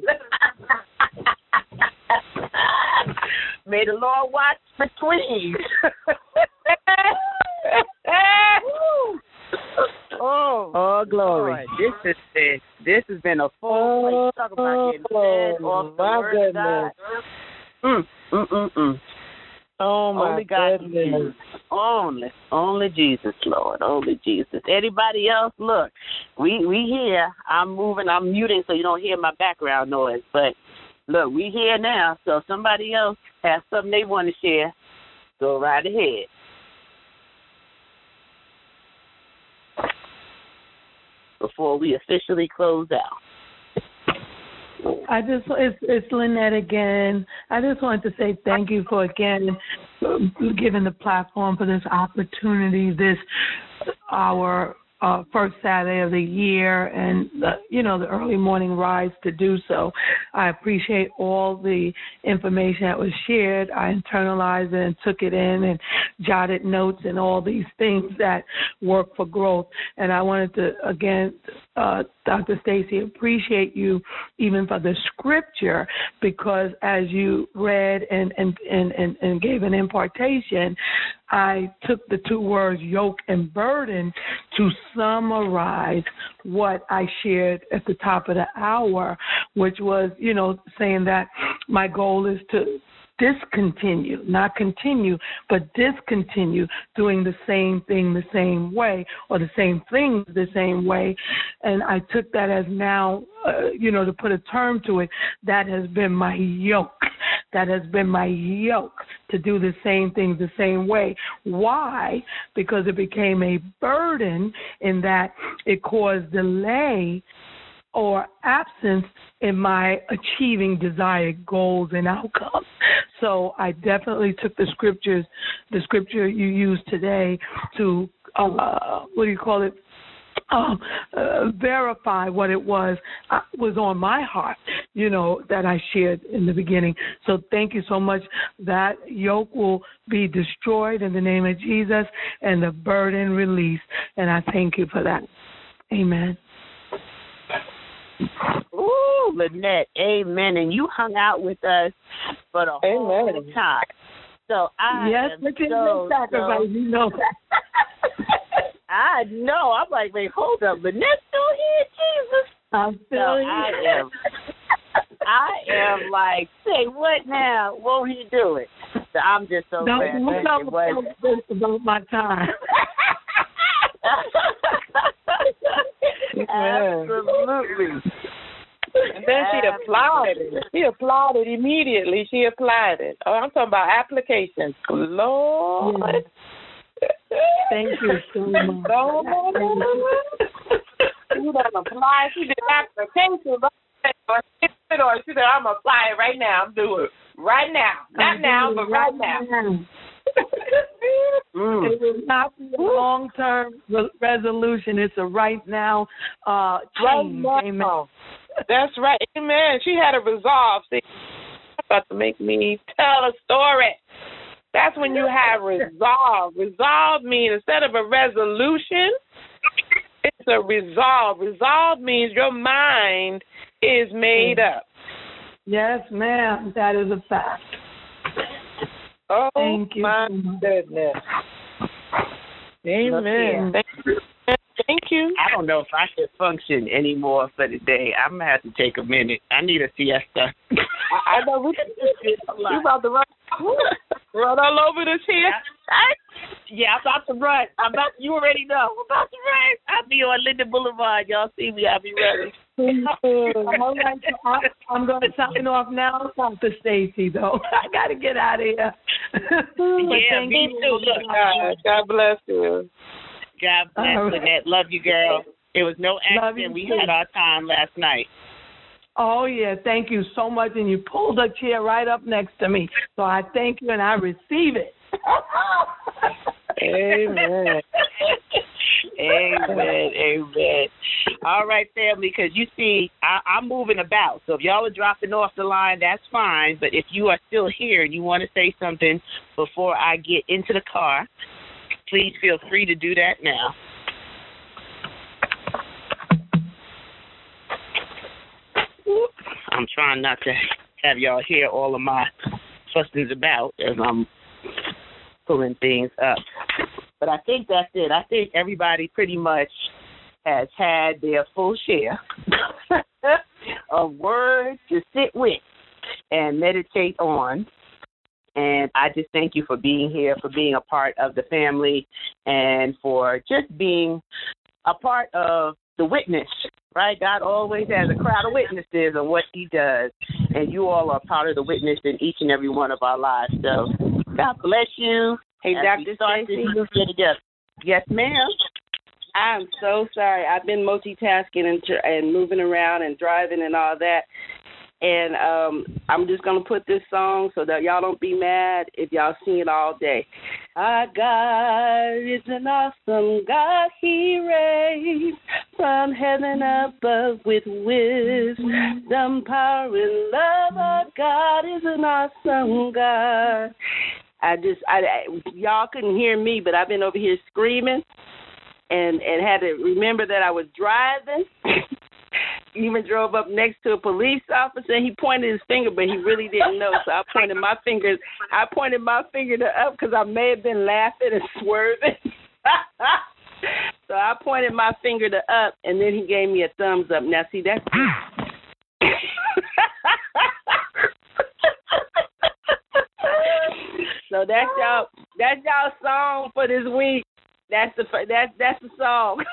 May the Lord watch between. oh, oh, glory. Lord, this is it. This has been a full place. Talk about getting fed off the word of God. Mm, mm, mm, mm. Oh, my only God goodness. Only, only Jesus, Lord. Only Jesus. Anybody else, look, we we here. I'm moving. I'm muting so you don't hear my background noise. But, look, we here now. So if somebody else has something they want to share, go right ahead. Before we officially close out. I just, it's, it's Lynette again. I just wanted to say thank you for, again, giving the platform for this opportunity, this our uh, first Saturday of the year, and, the, you know, the early morning rise to do so. I appreciate all the information that was shared. I internalized it and took it in and jotted notes and all these things that work for growth. And I wanted to, again, uh, Doctor Stacy, appreciate you even for the scripture, because as you read and, and, and, and, and gave an impartation, I took the two words yoke and burden to summarize what I shared at the top of the hour, which was, you know, saying that my goal is to discontinue, not continue, but discontinue doing the same thing the same way or the same things the same way. And I took that as now, uh, you know, to put a term to it, that has been my yoke. That has been my yoke, to do the same things the same way. Why? Because it became a burden in that it caused delay or absence in my achieving desired goals and outcomes. So I definitely took the scriptures, the scripture you used today to, uh, what do you call it, um, uh, verify what it was uh, was on my heart, you know, that I shared in the beginning. So thank you so much. That yoke will be destroyed in the name of Jesus and the burden released. And I thank you for that. Amen. Ooh, Lynette, amen. And you hung out with us for the whole amen. time. So I yes, am but so, sacrifice, so, you know that. I know. I'm like, wait, hold up. Lynette's still here, Jesus. I'm still so here. I am. I am like, say what now? Won't he do it? So I'm just so no, glad no, that it was. It's about my time. Absolutely. And then she applied it. She applied it immediately. She applied it. Oh, I'm talking about applications. Lord. Yeah. Thank you so much. Lord. You done applied. She did applications. Or she said, I'm applying right now. I'm doing it right now. Not now, but right now. Mm. It will not be a long-term re- resolution. It's a right now uh, change. Right Amen. now. That's right. Amen. She had a resolve. See, about to make me tell a story. That's when you have resolve. Resolve means instead of a resolution, it's a resolve. Resolve means your mind is made up. Yes, ma'am. That is a fact. Oh, Thank you. my goodness. Amen. Thank you. Thank you. I don't know if I should function anymore for the day. I'm going to have to take a minute. I need a siesta. I, I know. We you about to run, run all over this here. Yeah, I'm about to run. I'm about. You already know. I'm about to run. I'll be on Linden Boulevard. Y'all see me. I'll be ready. All right, so I, I'm going to sign off now. Doctor Stacy, though. I got to get out of here. Yeah, me too. Look, God, God bless you. God bless you, Lynette. Love you, girl. It was no accident. We had our time last night. Oh, yeah. Thank you so much. And you pulled a chair right up next to me. So I thank you and I receive it. Amen. Amen. Amen. All right, family, because you see, I, I'm moving about. So if y'all are dropping off the line, that's fine. But if you are still here and you want to say something before I get into the car, please feel free to do that now. I'm trying not to have y'all hear all of my fussings about as I'm pulling things up. But I think that's it. I think everybody pretty much has had their full share of words to sit with and meditate on. And I just thank you for being here, for being a part of the family, and for just being a part of the witness, right? God always has a crowd of witnesses on what he does, and you all are part of the witness in each and every one of our lives. So God bless you. Hey, Doctor Stacy. Yes, ma'am. I'm so sorry. I've been multitasking and, and moving around and driving and all that. And um, I'm just going to put this song so that y'all don't be mad if y'all sing it all day. Our God is an awesome God. He reigns from heaven above with wisdom, power, and love. Our God is an awesome God. I just, I, I, y'all couldn't hear me, but I've been over here screaming and, and had to remember that I was driving. Even drove up next to a police officer. He pointed his finger, but he really didn't know. So I pointed my finger. I pointed my finger to up because I may have been laughing and swerving. So I pointed my finger to up, and then he gave me a thumbs up. Now, see, that's so that's y'all. That's y'all song for this week. That's the that's that's the song.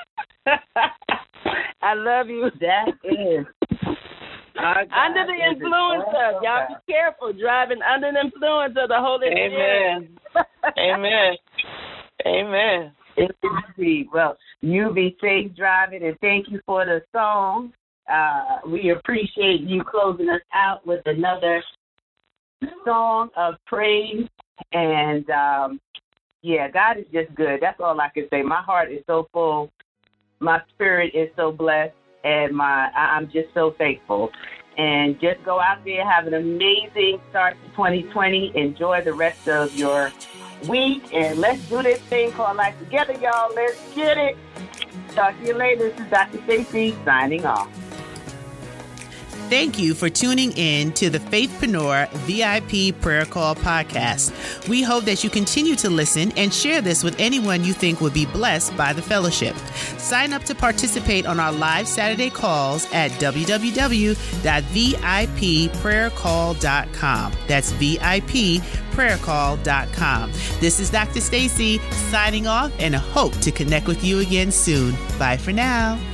I love you. That is. Under the influence of, y'all be careful driving under the influence of the Holy Spirit. Amen. Amen. Amen. Well, you be safe driving, and thank you for the song. Uh, we appreciate you closing us out with another song of praise. And, um, yeah, God is just good. That's all I can say. My heart is so full my spirit is so blessed, and my I'm just so thankful. And just go out there, have an amazing start to twenty twenty. Enjoy the rest of your week, and let's do this thing called life together, y'all. Let's get it. Talk to you later. This is Doctor Stacy signing off. Thank you for tuning in to the Faithpreneur V I P Prayer Call podcast. We hope that you continue to listen and share this with anyone you think would be blessed by the fellowship. Sign up to participate on our live Saturday calls at w w w dot v i p prayer call dot com. That's V I P prayer call dot com. This is Doctor Stacy signing off, and I hope to connect with you again soon. Bye for now.